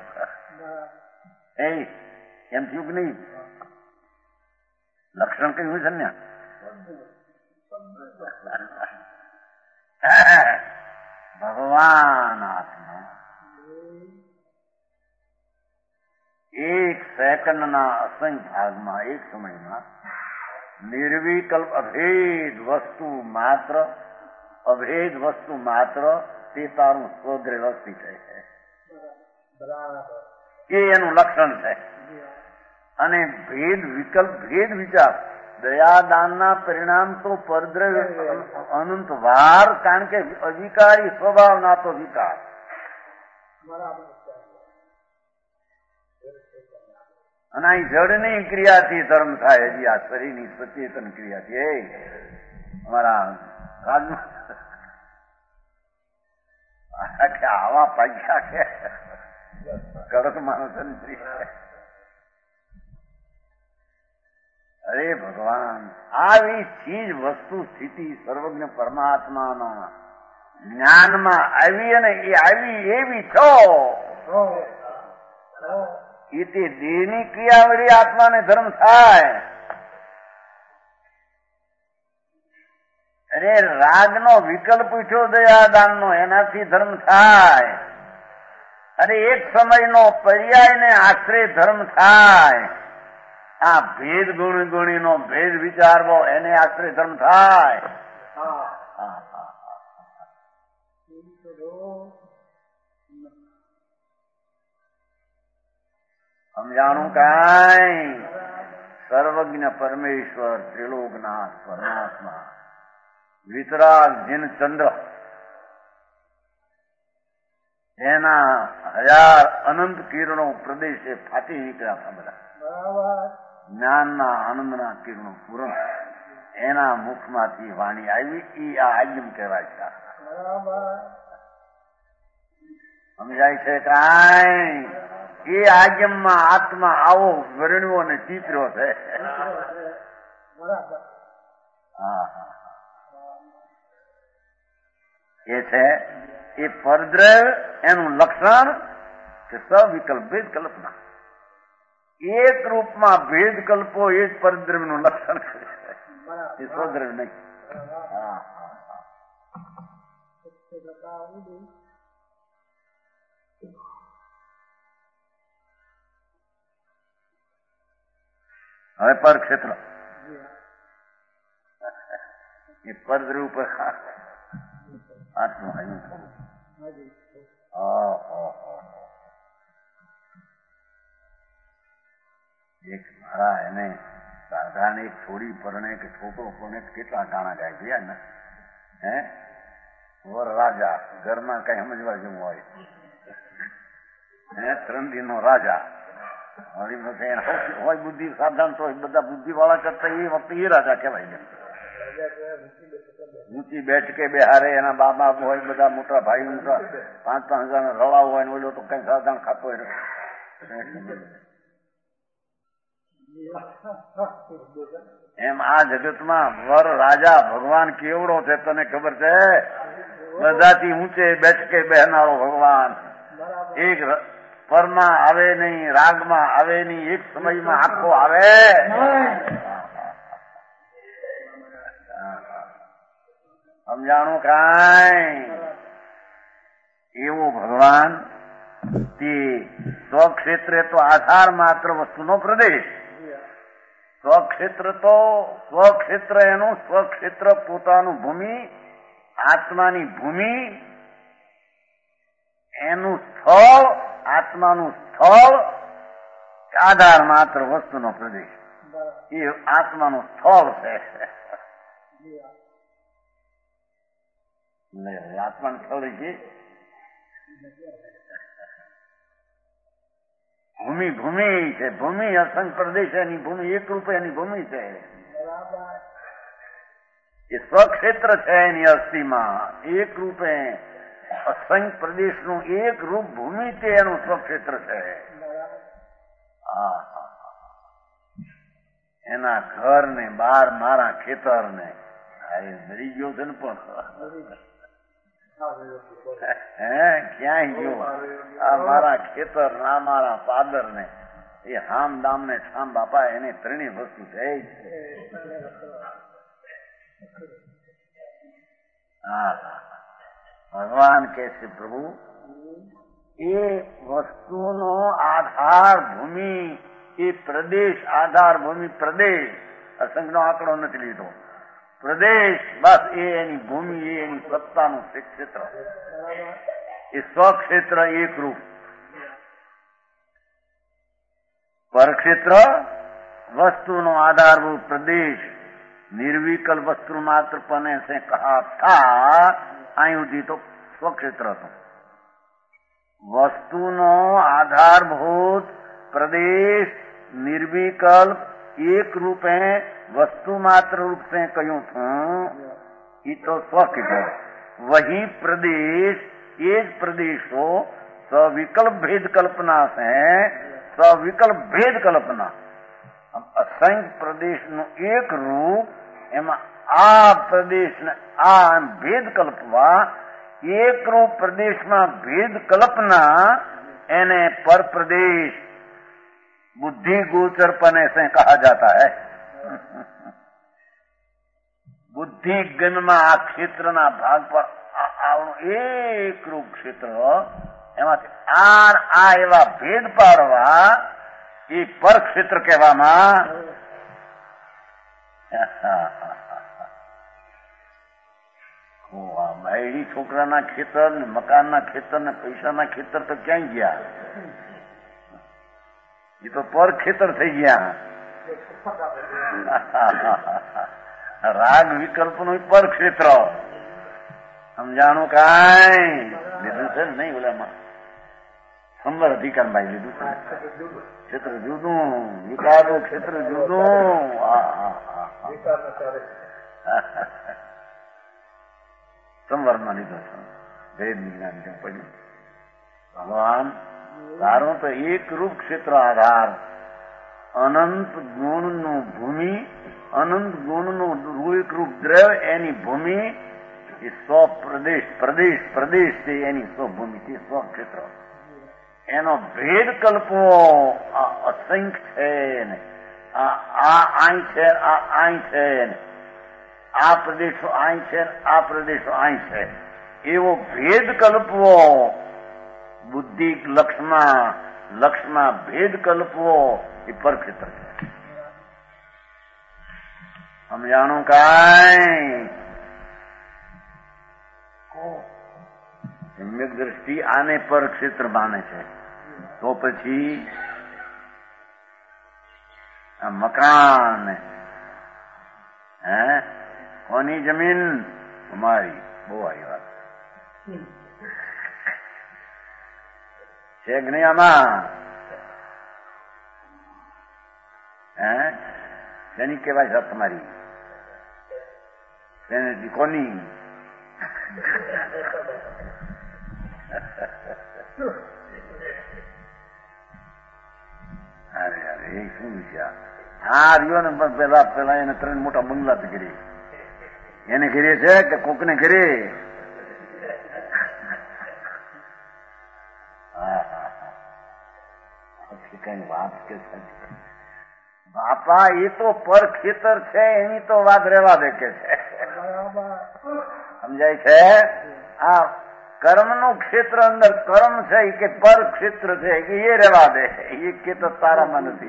એ એમ થયું કે નહીં લક્ષણ કયું છે ને ભગવાન આત્મા એક સેકન્ડના અસંખ્ય ભાગમાં એક સમયમાં નિર્વિકલ્પ અભેદ વસ્તુ માત્ર અભેદ વસ્તુ માત્ર તે તારું સ્વદ્રવ્ય સ્થિત છે એ એનું લક્ષણ છે. અને ભેદ વિકલ્પ ભેદ વિચાર દયાદાનના પરિણામ તો પરદ્રવ્ય અનંત વાર, કારણ કે અધિકારી સ્વભાવના તો વિકાર. અને અહીં જડની ક્રિયાથી ધર્મ થાય. હજી આ શરીરની સચેતન ક્રિયાથી એ અમારા રાજમાં આવા પૈસા છે કડક માણસ. અરે ભગવાન, આવી ચીજ વસ્તુ સ્થિતિ સર્વજ્ઞ પરમાત્માના જ્ઞાનમાં આવી અને એ આવી એવી છો એ તે દેહની ક્રિયા વળી આત્માને ધર્મ થાય. અરે રાગનો વિકલ્પ ઉઠ્યો દયાદાનનો, એનાથી ધર્મ થાય. અરે એક સમયનો પર્યાયને આશરે ધર્મ થાય. આ ભેદ ગુણી ગુણીનો ભેદ વિચારવો એને આશરે ધર્મ થાય. સમજાણું કાંઈ? સર્વજ્ઞ પરમેશ્વર ત્રિલોકનાથ પરમાત્મા વિતરાગ જીન ચંદ્ર એના હજાર અનંત કિરણો પ્રદેશે ફાટી નીકળ્યા હતા બધા. જ્ઞાનના આનંદના કિરણો પૂરણ એના મુખમાંથી વાણી આવી. એ આ આજ્ઞમ કહેવાય છે. સમજાય છે કાંઈ? એ આજ્ઞમમાં આત્મા આવો વર્ણ્યો અને ચિત્ર્યો છે. હા હા એ છે એ પરદ્રવ્ય એનું લક્ષણ કે સવિકલ્પ ભેદ કલ્પના. એક રૂપમાં ભેદ કલ્પો એ જ પરદ્રવ્યનું લક્ષણ છે, એ સ્વદ્રવ્ય નહીં. હવે પર ક્ષેત્ર એ પરદ્રવ્ય ઉપર આત્મા આવ્યું થવું. એક મારા એને સાધારણ એક છોડી પરણે કે છોકરો પરણે કેટલા ગાણા ગાય ગયા ને. હે વર રાજા ઘરમાં કઈ સમજવા જેવું હોય. હે ત્રણ દિનનો રાજા હોય બુદ્ધિ સાધારણ તો બધા બુદ્ધિ વાળા કરતા એ વખતે એ રાજા કહેવાય. ઊંચી બેઠકે બેહારે, એના બાબા હોય બધા મોટા ભાઈ મોટા પાંચ પાંચ હજાર રળાવ હોય ને ઓલો તો કઈ સાધારણ ખાતો હોય. એમ આ જગતમાં વર રાજા ભગવાન કેવડો છે તને ખબર છે? બધાથી ઊંચે બેઠકે બેહનારો ભગવાન. એક પરમાં આવે નહીં, રાગમાં આવે નહીં, એક સમયમાં આખો આવે. સમજાણું કાંઈ? એવો ભગવાન તે સ્વક્ષેત્રે તો આધાર માત્ર વસ્તુનો પ્રદેશ. સ્વક્ષેત્ર તો સ્વક્ષેત્ર એનું સ્વક્ષેત્ર પોતાનું ભૂમિ, આત્માની ભૂમિ, એનું સ્થળ, આત્માનું સ્થળ, આધાર માત્ર વસ્તુનો પ્રદેશ. એ આત્માનું સ્થળ છે. આત્માનું સ્થળ છે ભૂમિ. ભૂમિ છે ભૂમિ, અસંગ પ્રદેશ એની ભૂમિ, એક રૂપે એની ભૂમિ છે. એ સ્વક્ષેત્ર છે એની અસ્થિમાં એક રૂપે અસંગ પ્રદેશનું એક રૂપ ભૂમિ તે એનું સ્વક્ષેત્ર છે. એના ઘર ને બાર મારા ખેતર ને મરી ગયો છે ને પણ હે ક્યાંય ગયો? આ મારા ખેતર આ મારા પાદર ને એ હામ દામ ને ઠામ બાપા એને ત્રણેય વસ્તુ છે. હા ભગવાન કે છે પ્રભુ એ વસ્તુનો આધાર ભૂમિ, એ પ્રદેશ આધાર ભૂમિ પ્રદેશ, અસંગનો આંકડો નથી લીધો. પ્રદેશ બસ એ એની ભૂમિ, એ એની સત્તાનું ક્ષેત્ર, એ સ્વક્ષેત્ર એક રૂપ. પરક્ષેત્ર વસ્તુનો આધારભૂત પ્રદેશ નિર્વિકલ્પ વસ્તુ માત્ર પને સે કહા થા અહીં સુધી તો સ્વક્ષેત્ર હતું. વસ્તુનો આધારભૂત પ્રદેશ નિર્વિકલ્પ એક રૂપે વસ્તુ માત્ર रूप से કહ્યું થું ये तो स्वक्षेत्र. वही प्रदेश ये प्रदेशो सविकल्प भेद कल्पना से सविकल्प भेद कल्पना असंख्य प्रदेश નું એક રૂપ એમાં આ પ્રદેશ ને આ ભેદ કલ્પવા એક રૂપ પ્રદેશમાં ભેદ કલ્પના એને પર પ્રદેશ बुद्धि गोचरपने से कहा जाता है. बुद्धि ગણમાં આ ક્ષેત્રના ભાગ પર આવનું એક રૂપ ક્ષેત્ર એમાંથી આર આ એવા ભેદ પાડવા એ પર ક્ષેત્ર કહેવામાં. બાયડી છોકરાના ખેતર ને મકાનના ખેતર ને પૈસાના ખેતર તો ક્યાંય ગયા? ये तो पर खेतर થઈ ગયા. રાગ વિકલ્પ નું પર ક્ષેત્ર સમજાણું કાંઈ લીધું છે નહીં? ઓલામાં સંબર અધિકાર ભાઈ લીધું છે. ક્ષેત્ર જુદું વિકારો ક્ષેત્ર જુદું. સંવરમાં લીધો છે. ભેદ વિજ્ઞાન જેમ પડ્યું. ભગવાન તારો તો એક રૂપ ક્ષેત્ર આધાર અનંત ગુણનું ભૂમિ અનંત ગુણનું એક રૂપ દ્રવ્ય એની ભૂમિ એ સ્વ પ્રદેશ પ્રદેશ પ્રદેશ છે એની સ્વભૂમિ છે સ્વક્ષેત્ર. એનો ભેદ કલ્પવો આ અસંખ્ય છે ને આ આઈ છે આ આઈ છે ને આ પ્રદેશો આઈ છે આ પ્રદેશો આઈ છે એવો ભેદ કલ્પવો બુદ્ધિ લક્ષમાં લક્ષમાં ભેદ કલ્પવો એ પરક્ષેત્ર છે. સમજાણું કાંઈ? સમ્યક દ્રષ્ટિ આને પરક્ષેત્ર માને છે. તો પછી આ મકાન હે કોની જમીન? અમારી. બહુ આવી વાત છે. નહીં આમાં હે શેની કેવાય છે તમારી? કોની? અરે અરે એ શું વિચાર? હા રહ્યો ને પેલા પેલા એને ત્રણ મોટા બંગલા ઘરે એને ઘરે છે કે કોકને ઘરે? કઈ વાત કે બાપા એ તો પર ખેતર છે એની તો વાત રહેવા દે કે છે. સમજાય છે? આ કર્મનું ક્ષેત્ર અંદર કર્મ છે કે પર ક્ષેત્ર છે કે એ રહેવા દે. એ કે તો તારામાં નથી.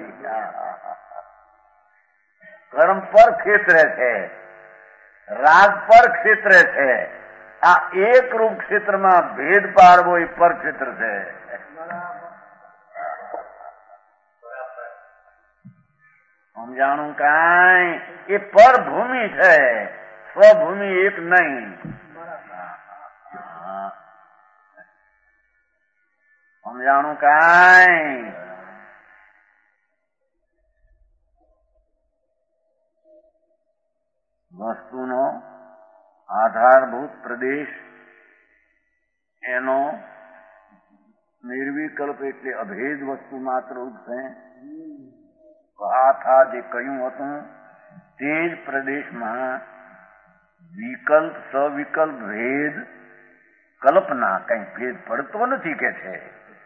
કર્મ પર ક્ષેત્ર છે, રાગ પર ક્ષેત્ર છે. આ એક રૂપ ક્ષેત્રમાં ભેદ પાડવો એ પર ક્ષેત્ર છે. સમજાણું કાંઈ? એ પર ભૂમિ છે, સ્વભૂમિ એક નહીં. સમજાણું કાંઈ? વસ્તુનો આધારભૂત પ્રદેશ એનો નિર્વિકલ્પ એટલે અભેદ વસ્તુ માત્ર રૂપ છે. આ થા જે કહ્યું હતું તે જ પ્રદેશમાં વિકલ્પ સવિકલ્પ ભેદ કલ્પના કઈ ભેદ પડતો નથી કે છે.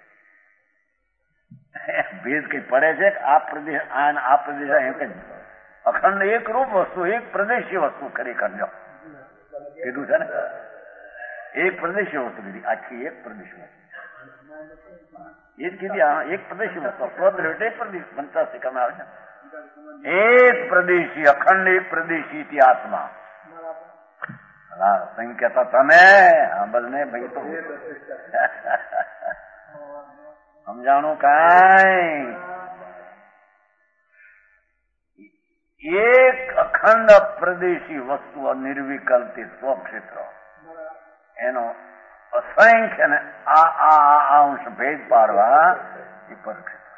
ભેદ કઈ પડે છે? આ પ્રદેશ આ પ્રદેશ એમ કે અખંડ એક રૂપ વસ્તુ એક પ્રદેશી વસ્તુ ખરેખર જો કીધું છે ને. એક પ્રદેશી વસ્તુ કીધી, આખી એક પ્રદેશી વસ્તુ એ જ કીધી. એક પ્રદેશી વસ્તુ સ્વદ્રવ્ય એક પ્રદેશ બનતા શીખવામાં આવે છે. એક પ્રદેશી અખંડ એક પ્રદેશી થી આત્મા સંખ્યા તમે સાંભળને ભાઈ તો સમજાણું કાંઈ? એક અખંડ પ્રદેશી વસ્તુ નિર્વિકલ્પિત સ્વક્ષેત્ર એનો અસંખ્ય ને આ આ અંશ ભેદ પાડવા એ પરક્ષેત્ર.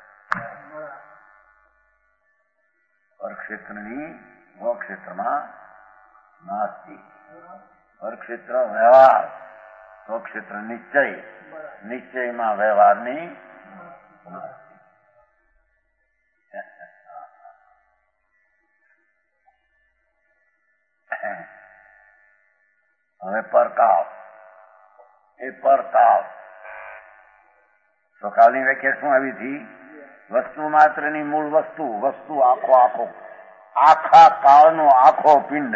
પરક્ષેત્રની સ્વક્ષેત્રમાં નાસ્તિ. પરક્ષેત્ર વ્યવહાર, સ્વક્ષેત્ર નિશ્ચય, નિશ્ચયમાં વ્યવહારની હવે પરકાળ એ પરકાળ સ્વકાળની વ્યાખ્યા શું આવી હતી? વસ્તુ માત્રની મૂળ વસ્તુ, વસ્તુ આખો આખો આખા કાળનો આખો પિંડ,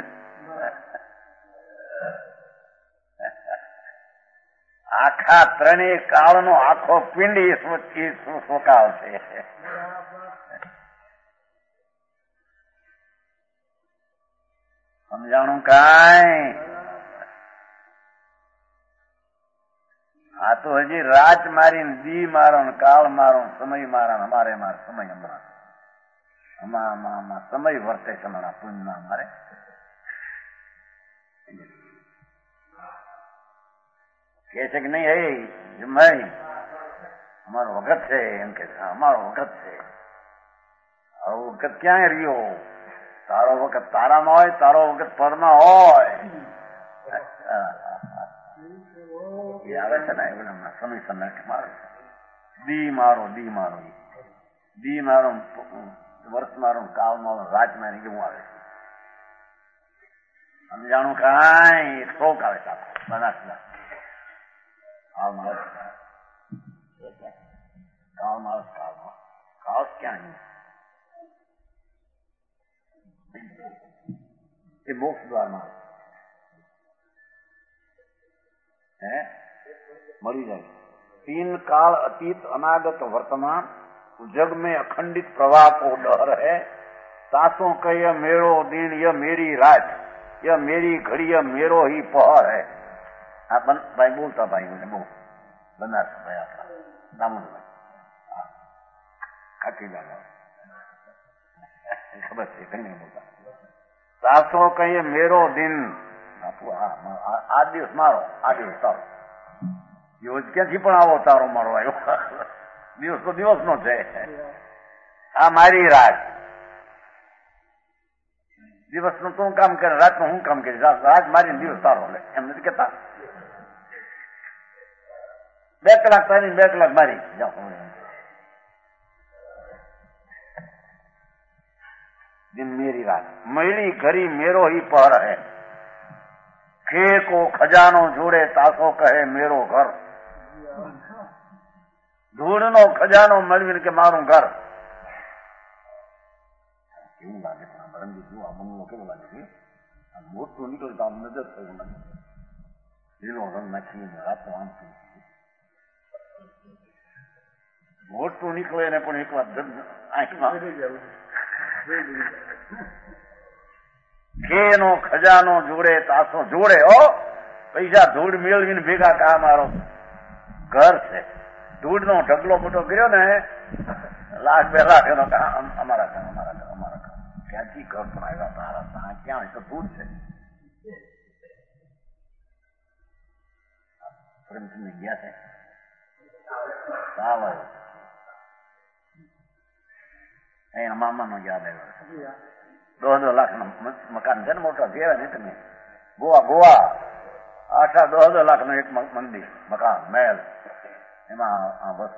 આખા ત્રણેય કાળનો આખો પિંડ એ સ્વકાળ છે. સમજાણું કાંઈ? આ તો હજી રાત મારીને દી મારો ને કાળ મારો સમય મારા અમારે મારે સમય હમણાં અમામાં સમય વર્તે છે મારા પુણ્યમાં અમારે. કે છે કે નહીં? હે જમાઈ અમારો વખત છે એમ કે અમારો વખત છે. આવો વખત ક્યાંય રહ્યો? તારો વખત તારામાં હોય, તારો વખત પરમાં હોય. એ આવે છે ને એવડા સમય સમય મારો દી મારો દી મારો દી મારો વર્ષ મારો કાળ મારો રાત મારી કેવું આવે છે? સમજાણું કાંઈ? શોક આવે છે બનાસના કાળ માણસ કાળ માણસ કાળ કાળ ક્યાં એ મોક્ષ દ્વારમાં હે મળી જાય. तीन काल अतीत अनागत वर्तमान जग में अखंडित प्रवाह को डर है. सांसों का यह मेरो दिन, यह मेरी रात, यह मेरी घड़ी, यह मेरो ही पहर है. આ ભાઈ બોલતા ભાઈ મને બહુ બનાસ ભાઈ આપણા દામોદરભાઈ કાકી લાગા ખબર છે ઘણી બોલતા. सांसों का यह मेरो दिन, આ દિવસ મારો, આ દિવસ તારો. દિવસ ક્યાંથી પણ આવો તારો મારો આવ્યો? દિવસ તો દિવસ નો છે. આ મારી રાત, દિવસ નું તું કામ કરે, રાત નું હું કામ કરીશ. રાત મારી દિવસ તારો લે એમ નથી કેતા? બે કલાક તારી બે કલાક મારી જાઓ. दिन मेरी रात, मैली घड़ी मेरो ही पहर है. खे को खजानो जोड़े तासो कहे मेरो घर. ધૂળનો ખજાનો મળવીને કે મારું ઘર. કેવું લાગે છે રંગી જુઓ, આ બંગલો કેવો લાગે છે? મોટું નીકળે તો આમ નજર થયું લાગે. લીલો રંગ નાખીને રાતો આમ મોટું નીકળે ને પણ એક વાર આંખમાં કેનો ખજાનો જોડે તાસો જોડે. ઓ પૈસા ધૂળ મેળવીને ભેગા કા મારો ઘર છે. ધૂળનો ઢગલો મોટો કર્યો ને લાખ બે લાખ એનો અમારા ઘર અમારા ઘર અમારા ઘર. ક્યાંથી ઘર પણ આવ્યા તારા ત્યાં ક્યાં તો ધૂળ છે. પ્રેમચંદ ગયા છે સાવ એના મામાનો યાદ આવ્યો. દો દો લાખ નો મકાન છે ને મોટો કહેવાય ને તમે ગોવા ગોવા આશા દો દો લાખ નું એક મંદિર મકાન મહેલ એમાં વસે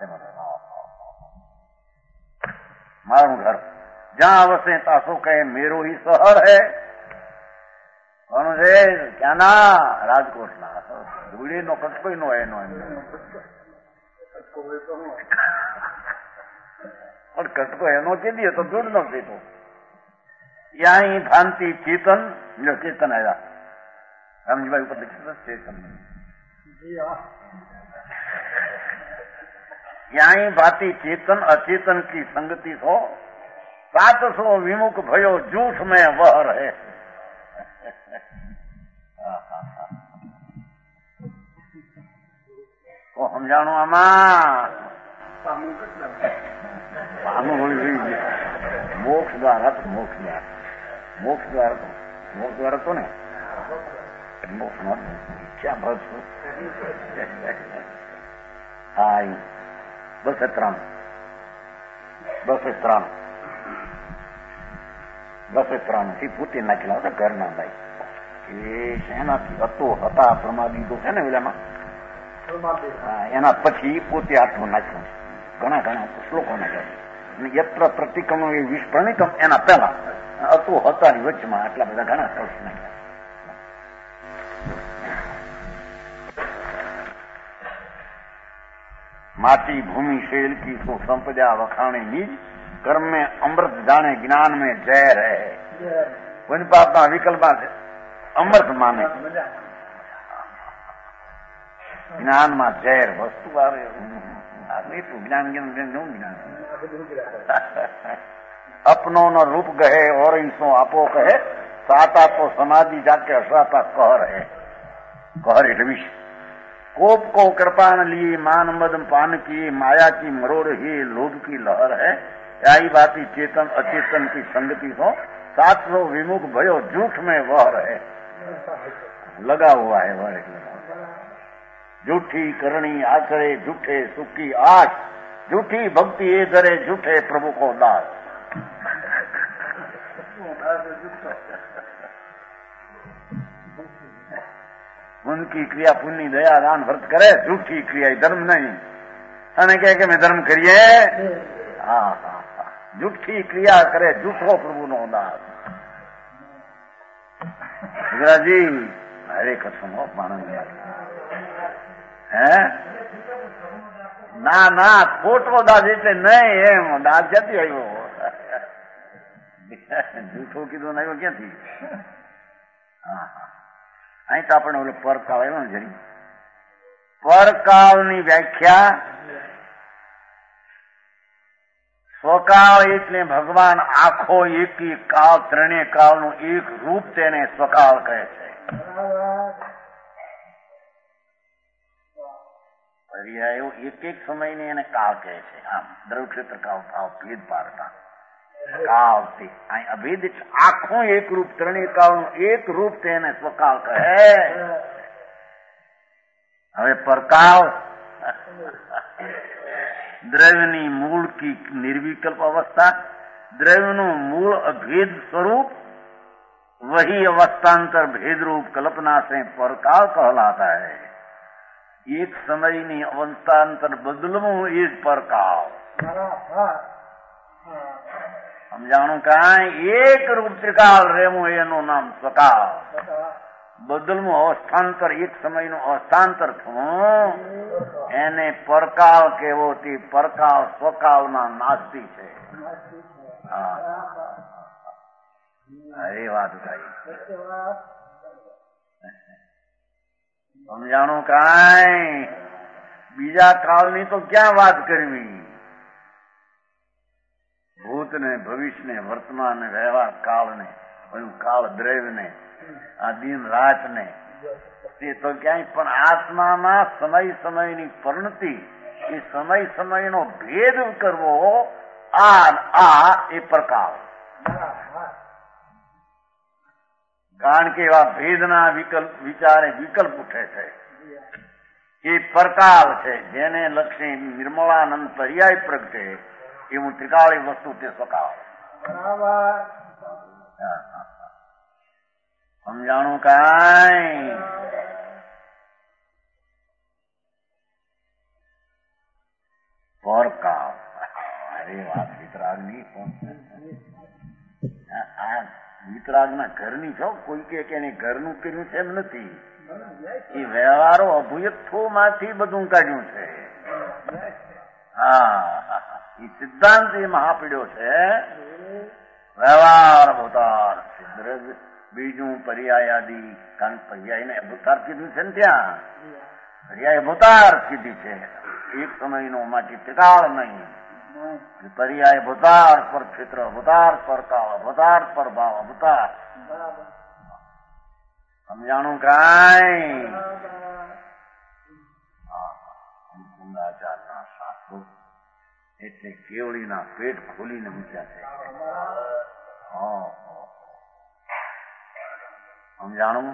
મારું ઘર. જ્યાં વસે તાસો કહે મેરો ही शहर है. કોનું છે? ક્યાંના? રાજકોટના. ધૂળી નો કટકો નો એનો પણ કટકો એનો ચીધી તો ધૂળ નો ચીતો. યાહી ભાંતિ ચેતન, ચેતન આવ્યા રામજીભાઈ ઉપર લખ્યું ચેતન. યાહી ભાંતિ ચેતન અચેતન की संगति सो सात सो विमुख भयो जूठ में वह रहे. તો સમજાણું આમાં? પામું મોક્ષ દ્વાર હતું, મોક્ષ દ્વાર મોક્ષ દ્વાર હતો મોક્ષ દ્વાર હતો ને મોક્ષ નો ક્યાં ભર છું હા બસે ત્રણ બસે ત્રણ બસે ત્રણ થી પૂતી નાખેલા હતા ઘરના ભાઈ એ એનાથી હતો હતા પ્રમાદી તો છે ને પેલામાં એના પછી પોતે હાથમાં નાખ્યું ઘણા ઘણા શ્લોકો નાખ્યા યત્ર પ્રતિક્રમણ એ વિષ પ્રણિતમ એના પહેલા હતો હતાની વચ્ચેમાં આટલા બધા ઘણા શ્લોક નાખ્યા. माटी भूमि शैल की सो संपदा वखाणे निज कर्म में अमृत जाने ज्ञान में जहर है कोई पापना विकल्प अमृत माने ज्ञान में जहर वस्तु આવે એટલું જ્ઞાન જ્ઞાન જ્ઞાન अपनो न रूप गहे और इंसो आपो कहे साता तो समाधि जाके असाता कहर है कहर એટલે વિષ कोप को कृपा न लिए मान मद पान किए माया की मरोड़ ही लोभ की लहर है आई बाती चेतन अचेतन की संगति हो सात सौ विमुख भयो झूठ में वह रहे लगा हुआ है वह झूठी करणी आचरे झूठे सुखी आश झूठी भक्ति ए धरे झूठे प्रभु को दास उनकी क्रिया पुण्य दया दान व्रत करे झूठी क्रिया धर्म नहीं અને કહે કે મેં ધર્મ કરીએ હા હા झूठी क्रिया करे झूठो प्रभु नो दास जी हरे कसम हो मानंद है ना ना खोटो दास એટલે નહીં એમ દાસ જતી આવ્યો झूठो કીધું નહીં ક્યાંથી હા હા અહીં તો આપણે ઓલો પરકાળ આવ્યો ને જરી પરકાળની વ્યાખ્યા સ્વકાળ એટલે ભગવાન આખો એકી કાળ ત્રણેય કાળનું એક રૂપ તેને સ્વકાળ કહે છે. પર્યાયો એક એક સમયને એને કાળ કહે છે. આમ દ્રવ્ય ક્ષેત્ર કાળ ભાવ ભેદ પાડતા કાળ તે અહીં અભેદ આખું એક રૂપ ત્રણેય કાળનું એક રૂપ તેને સ્વકાળ કહે. હવે પરકાળ દ્રવ્યની મૂળ की निर्विकल्प अवस्था द्रव्यનું मूल अभेद स्वरूप वही अवस्थांतर भेद रूप कल्पना से परकाल कहलाता है. एक समयની अवस्थांतर बदलવું એ જ પરકાળ. સમજાણું કાંઈ એક રૂપ ત્રિકાળ રહેવું એનું નામ સ્વકાળ. બદલવું અવસ્થાંતર એક સમયનું અવસ્થાંતર થવું એને પરકાળ કહેવો તે પરકાળ સ્વકાળના નાસ્તી છે. એ વાત થાય સમજાણું કાંઈ બીજા કાળની તો ક્યાં વાત કરવી. ભૂત ને ભવિષ્ય ને વર્તમાન ને વ્યવહાર કાળ ને કાળ દ્રવ્ય ને આ દિન રાત ને તે તો ક્યાંય પણ આત્મામાં સમય સમયની પરિણતિ એ સમય સમયનો ભેદ કરવો આ આ એ પરકાળ. કારણ કે એવા ભેદના વિકલ્પ વિચારે વિકલ્પ ઉઠે છે એ પરકાળ છે. જેને લક્ષે નિર્મળાનંદ પર્યાય પ્રગટે એવું ત્રિકાળી વસ્તુ તે સ્વકાળ. સમજાણું કાંઈ પરકાળ. અરે વાત વિતરાગની આ વિતરાગના ઘરની છો કોઈ કે એને ઘરનું કર્યું છે એમ નથી. એ વ્યવહારો અભુયત્થો માંથી બધું કાઢ્યું છે. હા એ સિદ્ધાંત એમાં આપડ્યો છે. વ્યવહાર અવતાર બીજું પર્યાયાદી કારણ પર્યાય ને અવતાર કીધું છે ને ત્યાં પર્યાય અવતાર કીધી છે. એક સમયનો માટે ત્રિકાળ નહીં. પર્યાય અવતાર પર ક્ષેત્ર અવતાર પર કાળ અવતાર પર ભાવ અવતાર. સમજાણું કાંઈ આચારના શાસ્ત્રો એટલે કેવડીના પેટ ખોલીને મૂક્યા છે. સમજાણું?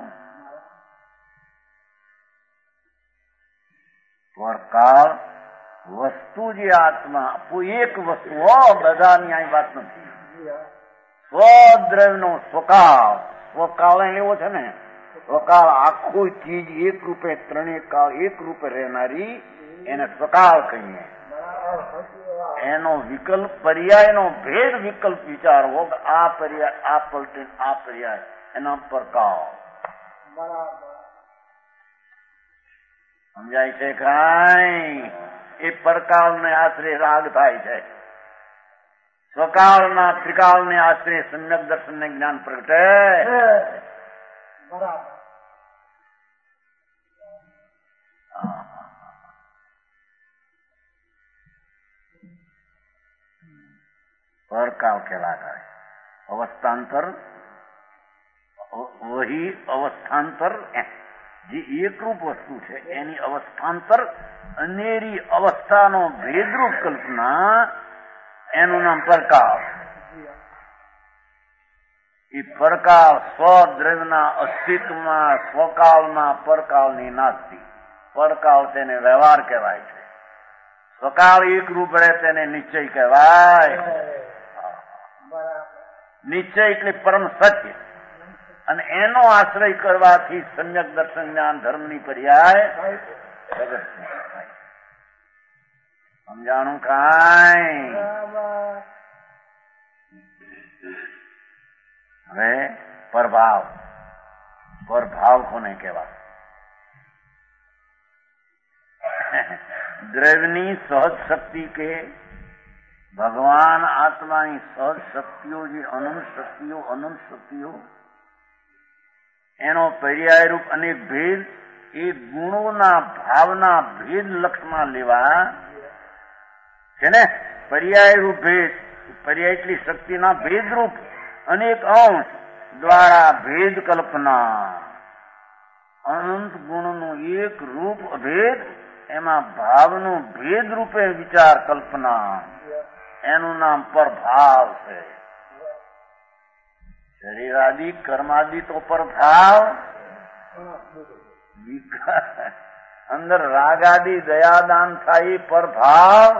પરકાળ વસ્તુ જે આત્મા એક વસ્તુ હો, બધાની આ વાત નથી. સ્વદ્રવ્યનો સ્વકાળ, સ્વકાળ એવો છે ને, સ્વકાળ આખું ચીજ એક રૂપે ત્રણેય કાળ એક રૂપે રહેનારી એને સ્વકાળ કહીએ. એનો વિકલ્પ પર્યાયનો ભેદ વિકલ્પ વિચારવો કે આ પર્યાય આ પલટે આ પર્યાય એના પરકાળ. સમજાય છે કાંઈ? એ પરકાળને આશરે રાગ થાય છે. સ્વકાળના ત્રિકાળને આશરે સમ્યક દર્શનને જ્ઞાન પ્રગટે. परकाल कहलाता है. अवस्थांतर वही अवस्थांतर જે એકરૂપ વસ્તુ છે એની અવસ્થાંતર અનેરી અવસ્થાનો ભેદરૂપ કલ્પના એનું નામ પરકાળ. એ પરકાળ સ્વદ્રવ્યના અસ્તિત્વમાં સ્વકાળમાં પરકાળની નાસ્તિ. પરકાળ તેને વ્યવહાર કહેવાય છે. સ્વકાળ એક રૂપ રહે તેને નિશ્ચય કહેવાય. નિશ્ચય એટલે પરમ સત્ય અને એનો આશ્રય કરવાથી સમ્યક દર્શન જ્ઞાન ધર્મની પર્યાય પ્રગટ થાય. સમજાણું કાંઈ? હવે પરભાવ. પરભાવ કોને કહેવાય? દ્રવ્યની સહજ શક્તિ કે ભગવાન આત્માની સહજ શક્તિઓ જે અનંત શક્તિઓ અનંત શક્તિઓ એનો પર્યાય રૂપ અનેક ભેદ એ ગુણોના ભાવના ભેદ લક્ષમાં લેવા છે ને. પર્યાય રૂપ ભેદ, પર્યાય એટલી શક્તિના ભેદ રૂપ અનેક અંશ દ્વારા ભેદ કલ્પના. અનંત ગુણનું એક રૂપ અભેદ એમાં ભાવનું ભેદ રૂપે વિચાર કલ્પના એનું નામ પરભાવ છે. શરીરાદિ કર્માદિ તો પરભાવ, અંદર રાગાદિ દયાદાન થાય પરભાવ.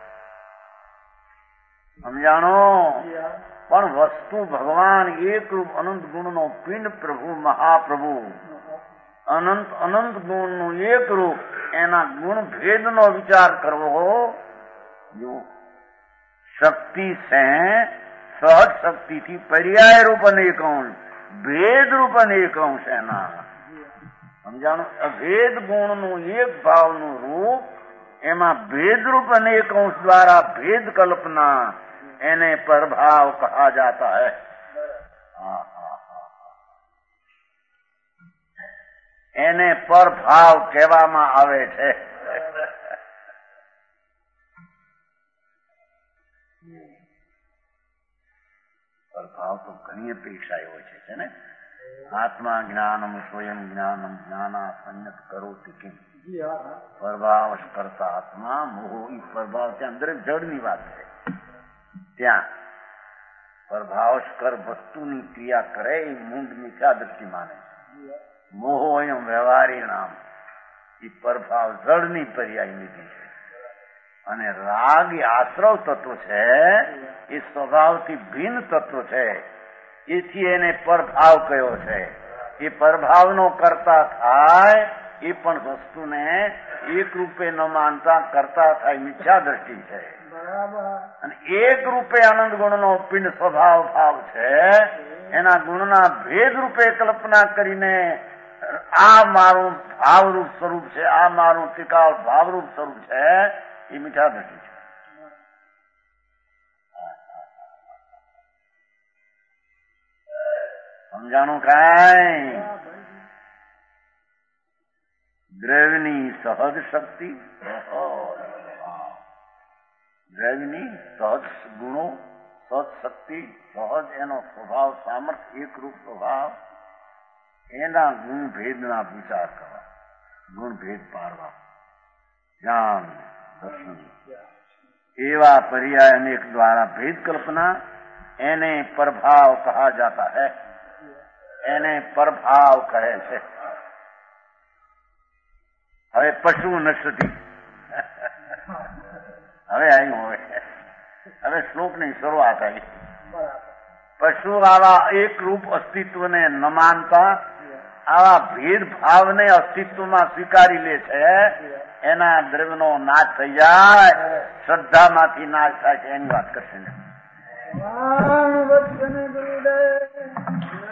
સમજાણો? પણ વસ્તુ ભગવાન એકરૂપ અનંત ગુણનો પિંડ પ્રભુ મહાપ્રભુ અનંત અનંત ગુણનું એક રૂપ એના ગુણ ભેદનો વિચાર કરવો. જો શક્તિ છે સહજ શક્તિથી પર્યાય રૂપ અનેક અંશ ભેદ રૂપ અનેક અંશ એના. સમજાણું? અભેદ ગુણનું એક ભાવનું રૂપ એમાં ભેદરૂપ અનેક અંશ દ્વારા ભેદ કલ્પના એને પરભાવ કહા જાતા હૈ. એને પરભાવ કહેવામાં આવે છે. પરભાવ તો ઘણી અપેક્ષાએ હોય છે ને. આત્મા જ્ઞાનમ સ્વયં જ્ઞાનમ જ્ઞાના સંયત કરોતિ કિમ. પરભાવ કરતા આત્મા મોહો. ઈ પરભાવ ત્યાં દરેક જડની વાત છે. ત્યાં પરભાવ કર વસ્તુની ક્રિયા કરે એ મૂંડ મિથ્યા દ્રષ્ટિ માને. મોહો એમ વ્યવહારી નામ. એ પરભાવ જળની પર્યાય લીધી છે. અને રાગ એ આશ્રવ તત્વ છે. એ સ્વભાવથી ભિન્ન તત્વ છે. એથી એને પરભાવ કયો છે. એ પરભાવનો કરતા થાય એ પણ વસ્તુને એક રૂપે ન માનતા કરતા થાય મિથ્યા દ્રષ્ટિ છે. અને એક રૂપે આનંદ ગુણનો પિંડ સ્વભાવ ભાવ છે. એના ગુણના ભેદ રૂપે કલ્પના કરીને આ મારું ભાવરૂપ સ્વરૂપ છે, આ મારું ટીકાળ ભાવરૂપ સ્વરૂપ છે, એ મિથ્યા દ્રષ્ટિ છે. સમજાણું કાંઈ? દ્રવ્યની સહજ શક્તિ, દ્રવ્યની સહજ ગુણો, સહજ શક્તિ, સહજ એનો સ્વભાવ સામર્થ્ય એકરૂપ સ્વભાવ, એના ગુણ ભેદના વિચાર કરવા, ગુણ ભેદ પાડવા, જ્ઞાન દર્શન એવા पर्याय अनेक द्वारा भेद कल्पना એને प्रभाव कहा जाता है. એને પરભાવ કહે છે. હવે પશુ નસતી હવે આવ્યું. હવે હવે શ્લોકની શરૂઆત આવી. પશુ આવા એક રૂપ અસ્તિત્વને ન માનતા આવા ભેદભાવને અસ્તિત્વમાં સ્વીકારી લે છે. એના દ્રવ્યનો નાશ થઈ જાય, શ્રદ્ધામાંથી નાશ થાય છે. એની વાત કરશે.